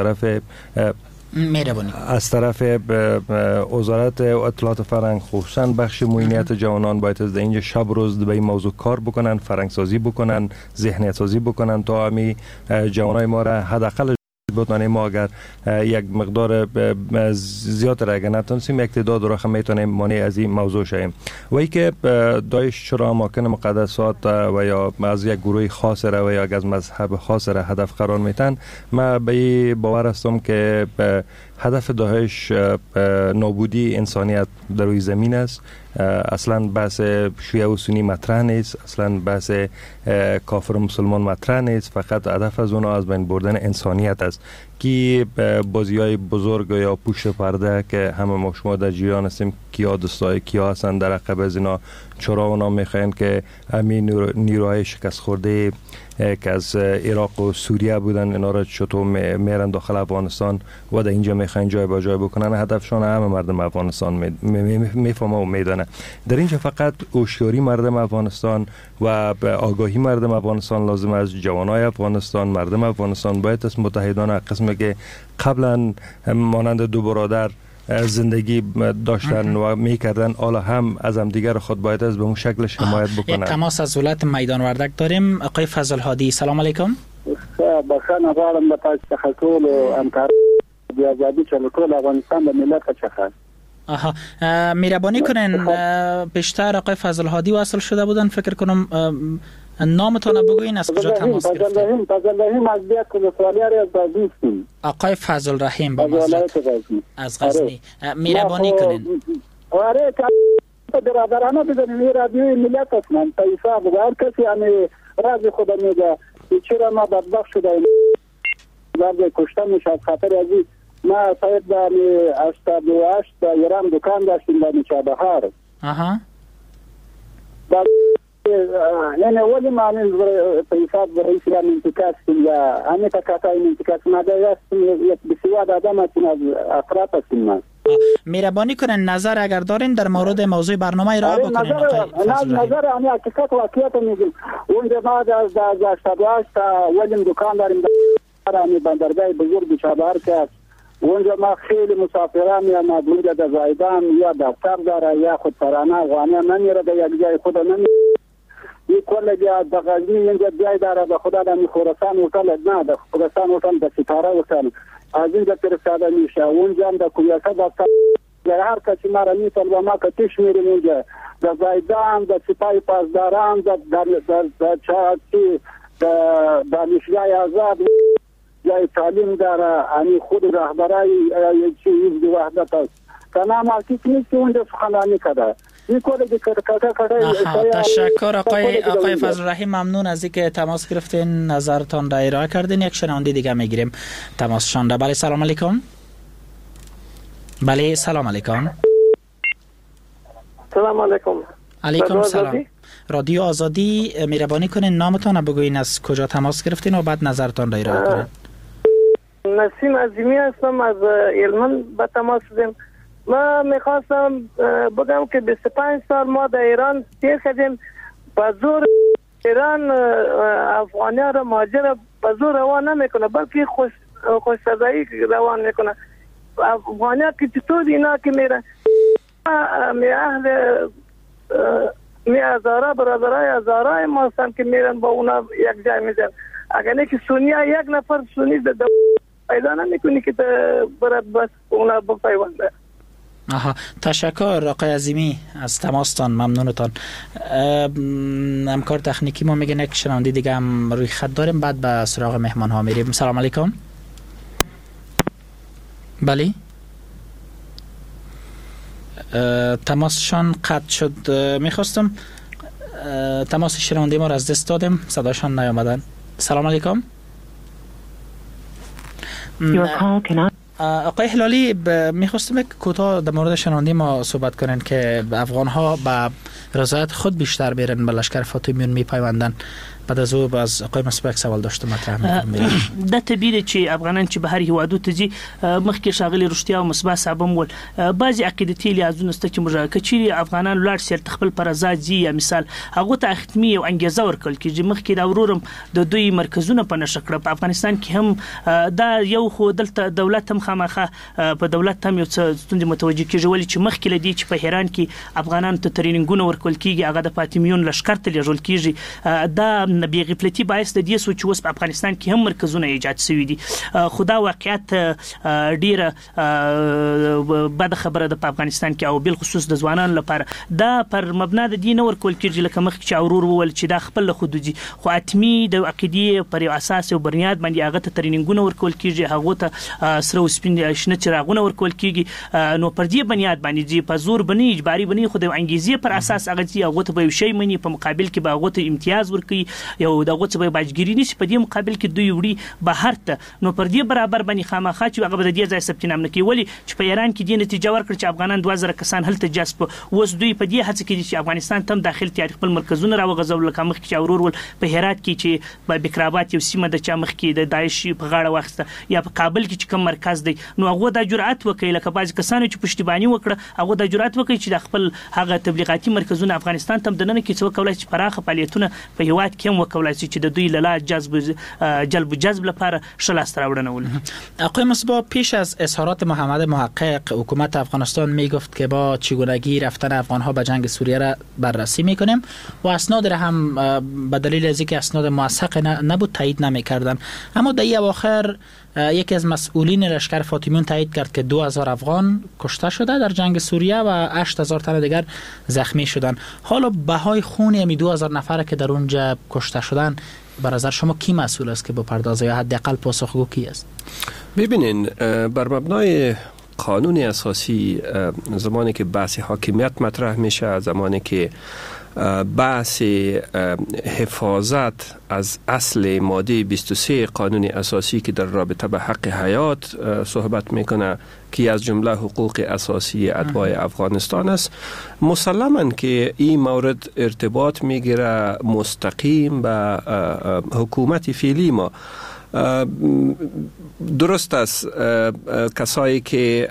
طرف وزارت اطلاعات فرهنگ خصوصا بخش معینیت جوانان باید از اینجا شب روز به این موضوع کار بکنن، فرهنگ سازی بکنن، ذهنیت سازی بکنن تا همی جوانای ما را حداقل بتونه ما اگر یک مقدار زیاد را اگر نتونستیم یک تعداد را هم میتونیم مانع از این موضوع شیم. و ای که داعش چرا اماکن مقدسات و یا از یک گروه خاص را و یا از مذهب خاص را هدف قرار میتن، ما به باور هستم که هدف داعش نابودی انسانیت در روی زمین است. اصلا بحث شیعه و سنی مطرح نیست، اصلا بحث کافر و مسلمان مطرح نیست، فقط هدف از اونها از بین بردن انسانیت است که بازی‌های بزرگ یا پشت پرده که همه ما شما در جریان هستیم کیا دوستای کیا هستن در عقب از اینا، چرا اونا میخواین که همین نیروهای شکست خورده که از عراق و سوریه بودن اینا را چطور میرن داخل افغانستان و در اینجا میخواین جای با جای بکنن. هدفشان همه مردم افغانستان میفهمه و میدانه. در اینجا فقط هوشیاری مردم افغانستان و آگاهی مردم افغانستان لازم است. جوانای افغانستان، مردم افغانستان باید از متحدان قسمی که قبلا مانند دو برادر زندگی داشتن و میکردن حالا هم از هم دیگر خود باید از به اون شکلش حمایت بکنن. یک تماس از ولایت میدان وردک داریم. آقای فضل هادی، سلام علیکم. بخانه غواړم د تاسو څخه ټول همکار د آزادی ټول افغانستان د ملت څخه مهربانی کنین بیشتر آقای فضل هادی وصل شده بودن، فکر کنم نامتون بگوین از کجا تماس گرفتین؟ فضل رحیم از بیاد کلسوالی از غزنی. آقای فضل رحیم با مزرد از غزنی، مهربانی کنین. آره که برادرانه بزنیم این رادیوی ملت هستن پیسا بگار کسی همه رازی خدا میگه چرا ما بدبخت شده برده کشتن میشه از خاطر ازی. ما ساید در 88 در ایران دکان داشتیم در نیچابهار. یعنی ولی ما پیسا برای سیران انتکاس یا همه تکاتا این انتکاس ماده یک بسیار آدم هستیم از افراد هستیم ما. مهربانی کنن نظر اگر دارین در مورد موضوع برنامه را بکنین. نظر همه حقیقت واقعیت میگیم. اونجا ما از 88 ولیم دکان داریم در بندرگاه بزرگ چابهار که اونجا ما خیلی مسافران یا مدونجا در زایدان یا دفتر داره یا خودسرانه افغانه نمیره در یک جای خود نمیره. این کل جا در غزنی اینجا جای داره در خدا در خراسان هتل نه در خراسان هتل در ستاره هتل از اینجا فرستاده میشه. اونجا هم در کویاسه دفتر در هر کسی ما را میتل و ما کتیش میریم اونجا در زایدان در سپاه پاسداران در چاچی در دانشگاه آزاد جای تعلیم داره. همی خود رهبرای چیز وحدت است کنام حقیق نیست که اونجا سخنرانی کرده. تشکر آقای فضل رحیم، ممنون از اینکه تماس گرفتین، نظرتان را ارائه کردین. یک شنونده دیگه میگیریم تماسشان را. بله سلام علیکم. بله سلام علیکم. سلام علیکم. علیکم سلام. رادیو آزادی، مهربانی کنین نامتان بگوین از کجا تماس گرفتین و بعد نظرتان را ارائه کنین. نسیم عظیمی هستم از هلمند به تماس دادم. ما میخواستم بگم که 25 سال ما در ایران تیر کردیم، با زور ایران افغانیا را مهاجر به زور روان نمیکنه، بلکه خوش سزایی روان میکنه. افغانیا که چطور اینا که میرن می اهل می ازاره برادرای ازاره ما هستن که میرن با اونا یک جای میزن. اگر نه که سونیا یک نفر سونی پیدا نمیکنی که برد بس اونا بپیونده. تشکر آقای عظیمی از تماستان، ممنونتان. همکار تکنیکی ما میگن یک شنونده دیگه هم روی خط داریم، بعد به سراغ مهمان ها میریم. سلام علیکم. بله تماسشان قطع شد. میخواستم تماس شنونده ما را از دست دادیم، صداشان نیامدن. سلام علیکم. آقای هلالی میخواستم یک کوتاه در مورد شنونده ما صحبت کنین که افغان ها به رضایت خود بیشتر بیرن به لشکر فاطمیون میپیوندن. بعد از او از آقای مسبک سوال داشته مطرح میکنم. د طبیعي چې افغانان چې بهر هیوادو ته ځي مخکې شاغلي رښتیا او مصباح صاحب هم ول بعضی عقیدتي لحاظونه ست چې موږ کچيري افغانان لاړ سي خپل پر ازادي یا مثال هغه ته ختمي او انګیزه ورکول کیږي. مخکې دا ورورم د دوی مرکزونه په نشکړه په افغانستان کې هم دا یو خو دلته دولت هم خامخه په دولت هم یو څه ستوندې متوجي کیږي، ولې چې مخکې لدی چې په هران کې افغانان ته تریننګونه ورکول کیږي، هغه د فاطمیون لشکره ته لېږل کیږي. دا بی غفلتي باعث د دې سوچ اوس په افغانستان کې هم مرکزونه ایجاد شوي دي. خدا واقعیت ډیره بد خبره ده په افغانستان کې او بل خصوص د ځوانانو لپاره دا پر مبنا د دین ورکول کېږي لکه مخکې چې اورور وول چې دا خپل خودجی خو اتمی د عقیدې پر اساس او بنیاد باندې هغه ته تریننګونه ورکول کېږي، هغه ته سره وسپین شنه چراغونه ورکول کېږي. نو پر دې بنیاد باندې په زور بنی اجباري بنی خو د انګیزې پر اساس هغه ته به شی منی په مقابل کې به هغه ته امتیاز ورکړي یو دغه څه به باجګری نشي په دې مقابل کې دوی وړي بهر ته. نو پر دې برابر باندې خامخا چې هغه د دې ځای ثبت نام نه کوي، ولی چې په ایران کې د نتیجه ورکړ چې افغانان 2000 کسان هلته جذب اوس دوی په دې هڅه کې چې افغانستان تم داخل تاریخ خپل مرکزونه راوغځول لکه مخکې چې اورور ول په هرات کې چې په بکرابات یو سیمه د چا مخ کې د داعش په غاړه واخسته یا په کابل کې چې کوم مرکز دی، نو هغه د جرأت وکړي لکه بعض کسانو چې پښتیبانی وکړه هغه د جرأت وکړي چې د خپل هغه تبلیغاتي مرکزونه افغانستان تم دننه کې څو کولای چې پراخه فعالیتونه په هیواد کې هم وکولای چې د دوی له جذب لپاره شلاست راوړنه ول. آقای مصباح پیش از اظهارات محمد محقق حکومت افغانستان میگفت که با چگونگی رفتن افغان ها به جنگ سوریه را بررسی میکنیم و اسناد را هم به دلیل از اینکه اسناد موثق نبود تایید نمیکردن. اما در اواخر یکی از مسئولین لشکر فاطمیون تایید کرد که 2000 افغان کشته شده در جنگ سوریه و 8000 تن دیگر زخمی شدن. حالا بهای خون همی 2000 نفر که در اونجا کشته شدن بر نظر شما کی مسئول است که بپردازه یا حداقل پاسخگو کی است؟ ببینین بر مبنای قانون اساسی زمانی که بحث حاکمیت مطرح میشه، زمانی که بحث حفاظت از اصل ماده 23 قانون اساسی که در رابطه به حق حیات صحبت میکنه که از جمله حقوق اساسی اتباع افغانستان است، مسلماً که این مورد ارتباط میگیره مستقیم به حکومت فعلی ما. درست است کسایی که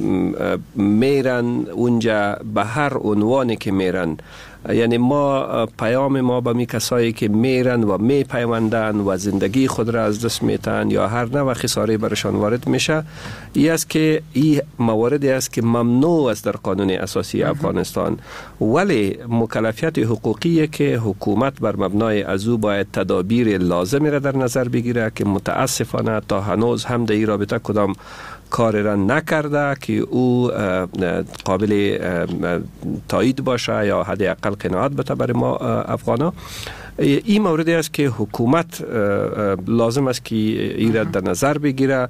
میرن اونجا به هر عنوانی که میرن، یعنی ما پیام ما به می کسایی که میرن و میپیوندن و زندگی خود را از دست میتن یا هر نوع خساره برشان وارد میشه، این است که این مواردی است که ممنوع است در قانون اساسی افغانستان، ولی مکلفیت حقوقی که حکومت بر مبنای از او باید تدابیر لازمی را در نظر بگیره که متاسفانه تا هنوز هم در این رابطه کدام کار را نکرده که او قابل تایید باشه یا حداقل قناعت بده برای ما افغانا. این موردی است که حکومت لازم است که این را در نظر بگیره.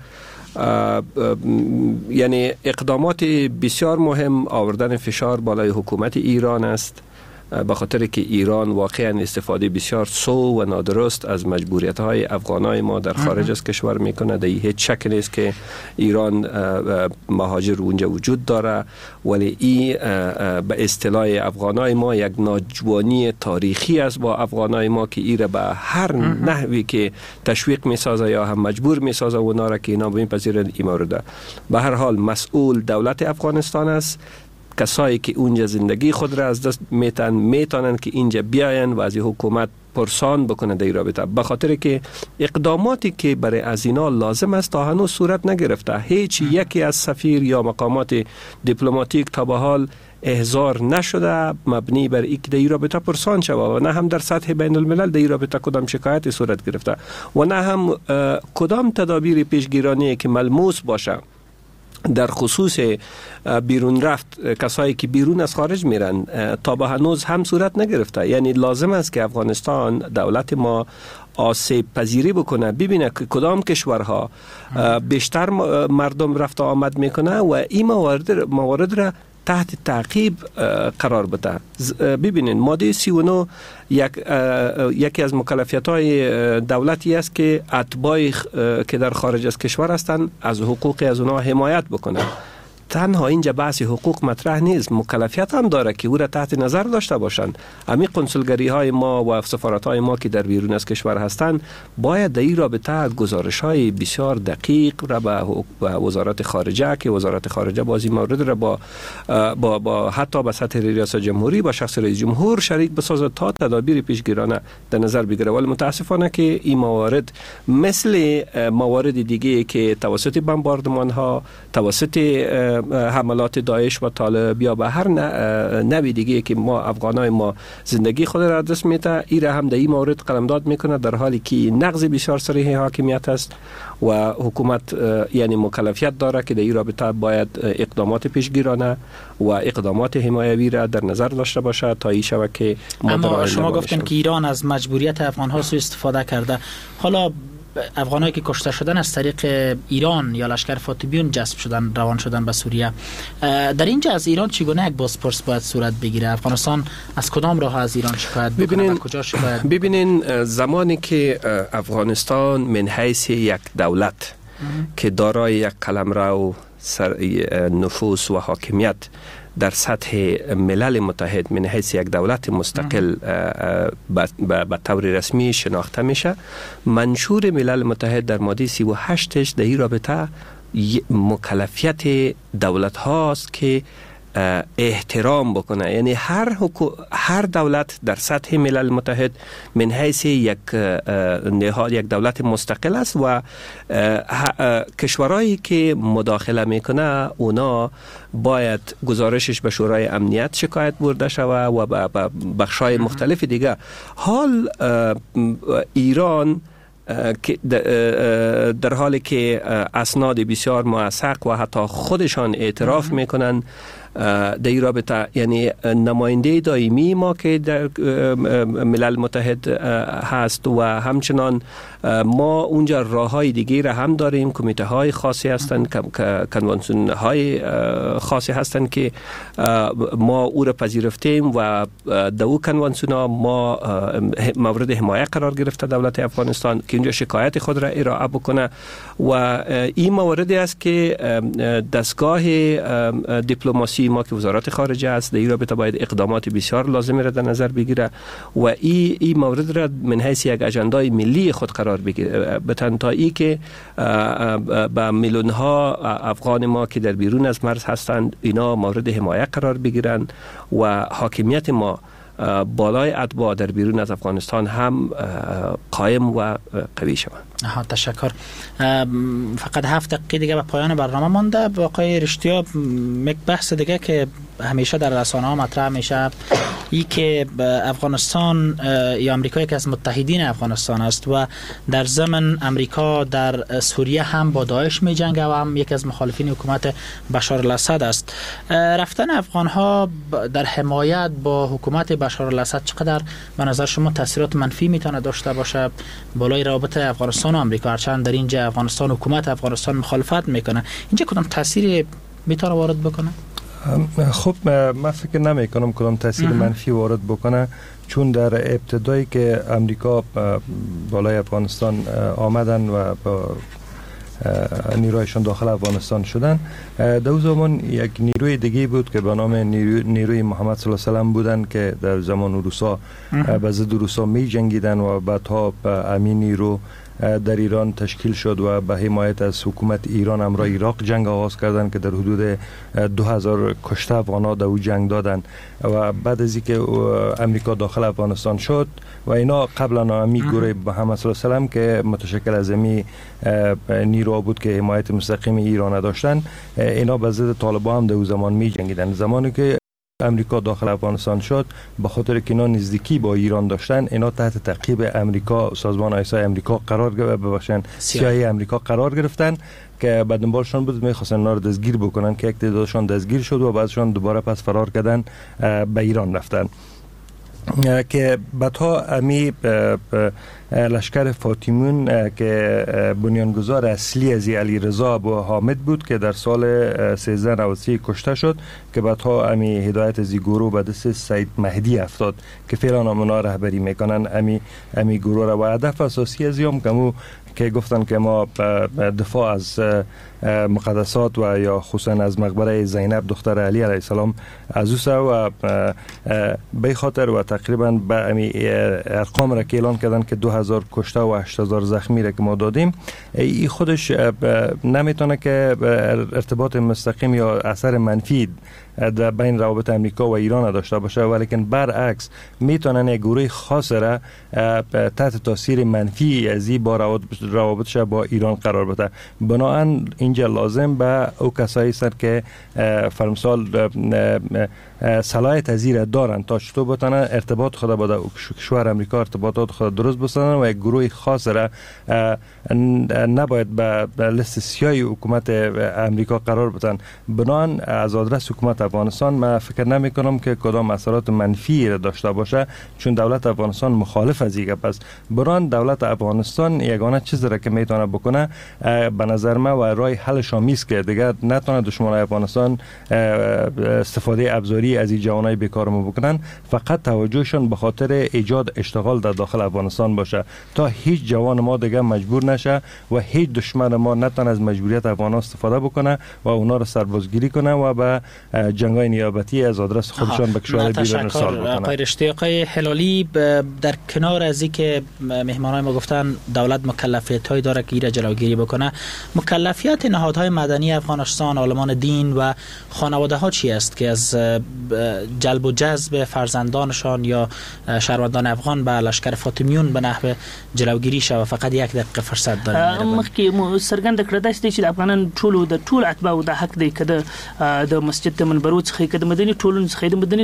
یعنی اقدامات بسیار مهم آوردن فشار بالای حکومت ایران است، به خاطر که ایران واقعا استفاده بسیار سو و نادرست از مجبوریت‌های افغانای ما در خارج از کشور میکنه. در هیچ شک نیست که ایران مهاجر اونجا وجود داره، ولی این به اصطلاح افغانای ما یک ناجوانی تاریخی است با افغانای ما که ایره به هر نحوی که تشویق میسازه یا هم مجبور میسازه اونا را که اینا بپذیرند این مورد. به هر حال مسئول دولت افغانستان است کسایی که اونجا زندگی خود را از دست میتونن که اینجا بیاین و از حکومت پرسان بکنه در رابطه، به خاطر که اقداماتی که برای از اینا لازم است تا هنوز صورت نگرفته. هیچ یکی از سفیر یا مقامات دیپلماتیک تا به حال احضار نشده مبنی بر اینکه در رابطه پرسان شود و نه هم در سطح بین الملل در رابطه کدام شکایتی صورت گرفته و نه هم کدام تدابیر پیشگیرانی که ملموس باشه در خصوص بیرون رفت کسایی که بیرون از خارج میرن تا به هنوز هم صورت نگرفته. یعنی لازم است که افغانستان دولت ما آسیب پذیری بکنه، ببینه که کدام کشورها بیشتر مردم رفت آمد میکنه و این موارد را تحت تعقیب قرار بده. ببینین ماده 39 یکی از مکلفیت‌های دولتی است که اتباعی که در خارج از کشور هستند از حقوق از اونها حمایت بکنه. تنها اینجا بحث حقوق مطرح نیست، مکلفیت هم داره که او را تحت نظر داشته باشند. همین قنسولگری های ما و سفارت های ما که در بیرون از کشور هستند باید در این رابطه گزارش های بسیار دقیق را به وزارت خارجه، که وزارت خارجه بازی مورد را با حتی به سطح ریاست جمهوری با شخص رئیس جمهور شریک بسازد تا تدابیر پیشگیرانه در نظر بگیره. ولی متاسفانه که این موارد مثل موارد دیگه که توسط بمباردمان ها، توسط حملات داعش و طالب یا به هر نوع دیگه که ما افغانای ما زندگی خود را دست میده، این را هم در این مورد قلمداد میکنه، در حالی که نقض بسیار صریح حاکمیت است و حکومت یعنی مکلفیت داره که در این رابطه باید اقدامات پیشگیرانه و اقدامات حمایوی را در نظر داشته باشه تا این شود که اما شما گفتن که ایران از مجبوریت افغان ها سوء استفاده کرده. حالا افغانایی که کشته شدن از طریق ایران یا لشکر فاطمیون جذب شدن، روان شدن به سوریه، در اینجا از ایران چگونه یک بازپرس باید صورت بگیره؟ افغانستان از کدام راه از ایران شکایت بکنه و کجا شکایت؟ ببینین زمانی که افغانستان من حیث یک دولت که دارای یک قلمرو نفوذ و حاکمیت در سطح ملل متحد من حیث یک دولت مستقل به طور رسمی شناخته میشه، منشور ملل متحد در ماده 38 در این رابطه مکلفیت دولت هاست که احترام بکنه. یعنی هر دولت در سطح ملل متحد من حیث یک دولت مستقل است و کشورهایی که مداخله میکنه اونا باید گزارشش به شورای امنیت شکایت برده شود و به بخشای مختلف دیگه. حال ایران در حالی که اسناد بسیار موثق و حتی خودشان اعتراف میکنن در این رابطه، یعنی نماینده دائمی ما که در ملل متحد هست و همچنان ما اونجا راههای دیگه را هم داریم، کمیته های خاصی هستند، کنوانسیون های خاصی هستند که ما او را پذیرفتیم و در او کنوانسیون ها ما مورد حمایت قرار گرفته دولت افغانستان که اونجا شکایت خود را ارائه بکنه و این موردی است که دستگاه دیپلماسی ما که وزارت خارجه است در این رابطه باید اقدامات بسیار لازمی را در نظر بگیره و این مورد را من حیث یک اجندای ملی خود قرار بگیره، به تنهایی که به میلیون ها افغان ما که در بیرون از مرز هستند اینا مورد حمایت قرار بگیرن و حاکمیت ما بالای اتباع در بیرون از افغانستان هم قائم و قوی شود. تشکر. فقط 7 دقیقه دیگه به پایان برنامه مانده. آقای رشتیا، یک بحث دیگه که همیشه در رسانه ها مطرح میشه ای که افغانستان یا امریکا یکی از متحدین افغانستان است و در ضمن امریکا در سوریه هم با داعش می جنگه و هم یکی از مخالفین حکومت بشار الاسد است. رفتن افغان ها در حمایت با حکومت بشار الاسد چقدر به نظر شما تاثیرات منفی میتونه داشته باشه بالای روابط افغانستان و امریکا؟ هرچند در اینجا افغانستان حکومت افغانستان مخالفت میکنه، اینجا کدام تاثیر میتونه وارد بکنه؟ خب من فکر نمی کنم کدام تاثیر منفی وارد بکنه، چون در ابتدایی که امریکا بالای افغانستان آمدن و با نیرویشان داخل افغانستان شدن، در اون زمان یک نیروی دیگه بود که به نام نیروی محمد صلی الله علیه وسلم بودن که در زمان روسا به ضد روسا می جنگیدن و بعدها به امین نیرو در ایران تشکیل شد و به حمایت از حکومت ایران امرای عراق جنگ آغاز کردند که در حدود 2000 کشته افغان‌ها در او جنگ دادن و بعد از اینکه امریکا داخل افغانستان شد و اینا قبلا امی گروه محمد صلی الله علیه و سلم که متشکل از امی نیرو بود که حمایت مستقیم ایران داشتن، اینا به ضد طالبان هم در زمان می جنگیدن. زمانی که امریکا داخل افغانستان شد، به خاطر که اینا نزدیکی با ایران داشتن، اینا تحت تعقیب امریکا، سازمان آیسای امریکا CIA امریکا قرار گرفتن که بعد دنبالشان بود می‌خواستن اونا رو دستگیر بکنن که یک تعدادشان دستگیر شد و بعدشان دوباره پس فرار کردن به ایران رفتن که بعدها امی لشکر فاطمیون که بنیانگذار اصلی از علی رضا ابو حامد بود که در سال 1393 کشته شد که بعدها امی هدایت از گروه به دست سید مهدی افتاد که فعلا اونا رهبری میکنن امی گروه را. و هدف اساسی از هم که گفتن که ما دفاع از مقدسات و یا خصوصا از مقبره زینب دختر علی علیه السلام از اوسه و به خاطر و تقریبا به امی ارقام را که اعلان کردن که 2000 کشته و 8000 زخمی را که ما دادیم، این خودش نمیتونه که ارتباط مستقیم یا اثر منفی در بین روابط امریکا و ایران داشته باشه، ولیکن برعکس میتونن یک گروه خاص را تحت تاثیر منفی از این با روابطش با ایران قرار بده. بنابراین اینجا لازم به او کسایی است که فرمسال صلاحیت از این دارن تا چطور بتونن ارتباط خود با کشور امریکا ارتباطات خود درست بسازن و یک گروه خاص را نباید به لیست سیاه حکومت امریکا قرار بدن. بنابراین از آدرس حکومت افغانستان من فکر نمی کنم که کدام اثرات منفی را داشته باشه، چون دولت افغانستان مخالف از این است. بنابراین دولت افغانستان یگانه چیزی را که میتونه بکنه به نظر من و راه حلش آمیز که دیگر نتونه دشمنان افغانستان استفاده ابزاری از این جوانای بیکارمون بکنن، فقط توجهشون به خاطر ایجاد اشتغال در داخل افغانستان باشه تا هیچ جوان ما دیگه مجبور نشه و هیچ دشمن ما نتونه از مجبوریت افغانان استفاده بکنه و اونا رو سربازگیری کنه و به جنگای نیابتی از آدرس خودشان به کشور بیرون ارسال بکنه. آقای رشتی، آقای هلالی، در کنار از اینکه مهمانای ما گفتن دولت مکلفیت‌هایی داره که ایره جلوگیری بکنه، مکلفیت نهادهای مدنی افغانستان، عالمان دین و خانواده ها چی است که از جلب و جذب فرزندانشان یا شهروندان افغان به لشکر فاطمیون به نحو جلوگیری شوه؟ فقط یک دقیقه فرصت داریم. مخکې سرګند کړه داسې چې د افغانان ټول اتباع د حق دی کده د مسجد د منبرو څخه کده مدني ټولنو څخه د مدني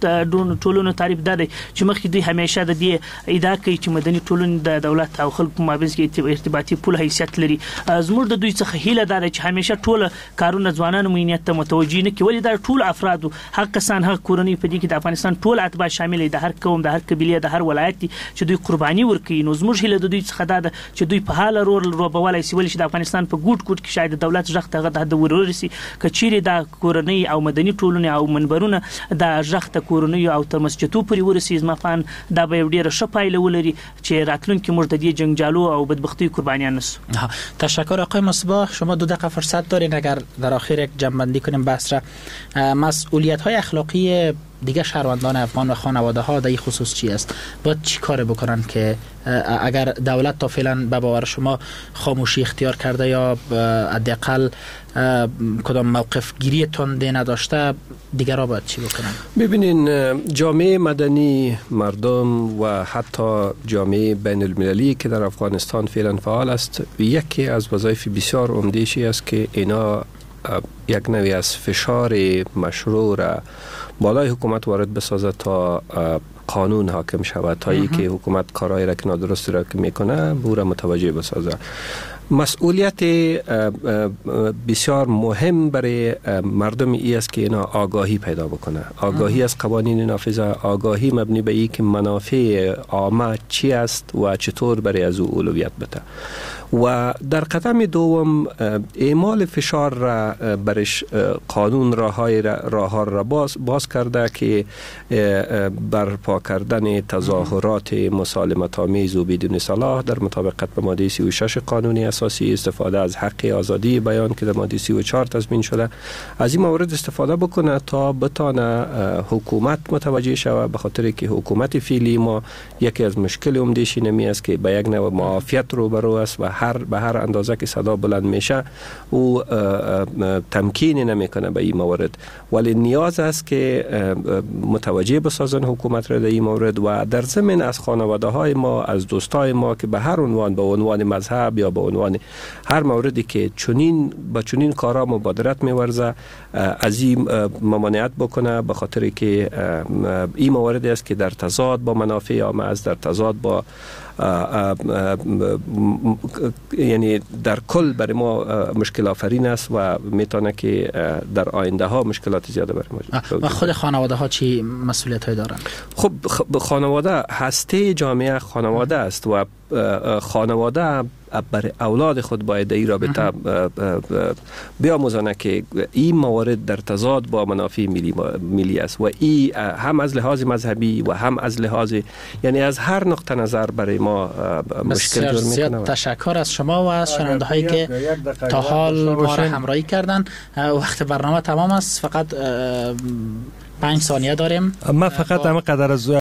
ټولنو تعریف ده چې مخکې دوی همیشه د دې ادعا کوي چې مدني ټولنې د دولت او خلکو مابینځ کې ارتباطي پول حیثیت لري. زموږ د دوی څخه هیله ده چې همیشه ټول کارونه ځوانانو مینیت ته متوجي نه کی، ولی دا ټول افراد حق کسان حق کورنۍ په دې کې د افغانستان ټول اتباع شامل دي، د هر قوم، د هر قبیله، د هر ولایت چې دوی قرباني ورکوي. نو زموږ هیله د دوی څخه ده چې دوی په حال روبولای سي، ولی چې د افغانستان په ګوټ ګوټ کې شاید د دولت ځخ ته د ورورسي کچيري د کورنۍ او مدني ټولنې او منبرونه د ځخ ته کورنۍ او تر مسجدو پورې ورسي. زمفان دا به ډیره ښه پایله ولري چې راتلونکي موږ د دې جنگجالو او بدبختی قربانیان نسو. تشکر آقای مصباح. شما 2 دقیقه فرصت دارین اگر در آخر یک جمع‌بندی کنیم بحث را. مسئولیت‌های اخلاقی دیگه شهروندان افغان و خانواده ها در این خصوص چی است؟ باید چی کار بکنن که اگر دولت تا فعلا به باور شما خاموشی اختیار کرده یا حداقل کدام موقف گیری تنده نداشته، دیگرها باید چی بکنن؟ ببینین، جامعه مدنی، مردم و حتی جامعه بین المللی که در افغانستان فعلا فعال است، یکی از وظایف بسیار عمده‌ای است که اینا یک نوعی از فشار مشروع را بالای حکومت وارد بسازه تا قانون حاکم شود، تا ای که حکومت کارهای را که نادرست را که میکنه بورا متوجه بسازه. مسئولیت بسیار مهم برای مردم ای است که اینا آگاهی پیدا بکنه، آگاهی از قوانین نافذه، آگاهی مبنی به ای که منافع عامه چی است و چطور برای از او اولویت بده. و در قدم دوم اعمال فشار را برش قانون راه را باز کرده که برپا کردن تظاهرات مسالمت آمیز و بدون سلاح در مطابقت به ماده 36 قانون اساسی اساسی، استفاده از حق آزادی بیان که در ماده 34 تضمین شده، از این موارد استفاده بکنه تا بتانه حکومت متوجه شود، به خاطر که حکومت فعلی ما یکی از مشکل عمده‌اش نمی است که به یک نوع معافیت روبرو است و به هر اندازه که صدا بلند میشه او تمکین نمیکنه به این موارد، ولی نیاز است که متوجه بسازن حکومت را در این مورد و در ضمن از خانواده های ما، از دوستای ما که به هر عنوان، به عنوان مذهب یا به عنوان هر موردی که با چنین کارا مبادرت می‌ورزه از این ممانعت بکنه، به خاطر که این موارد است که در تضاد با منافع عامه است، در تضاد با یعنی در کل برای ما مشکل آفرین است و میتونه که در آینده ها مشکلات زیاده برای ما. و خود خانواده ها چی مسئولیت های دارن؟ خب خانواده هسته جامعه خانواده است و خانواده برای اولاد خود باید این رابطه بیاموزانه که این موارد در تضاد با منافع ملی است و این هم از لحاظ مذهبی و هم از لحاظ یعنی از هر نقطه نظر برای ما مشکل جور میکنه. تشکر از شما و از شنونده هایی که تا حال ما را همراهی کردن. وقت برنامه تمام است، فقط 5 ثانیه داریم. ما فقط همه قدر از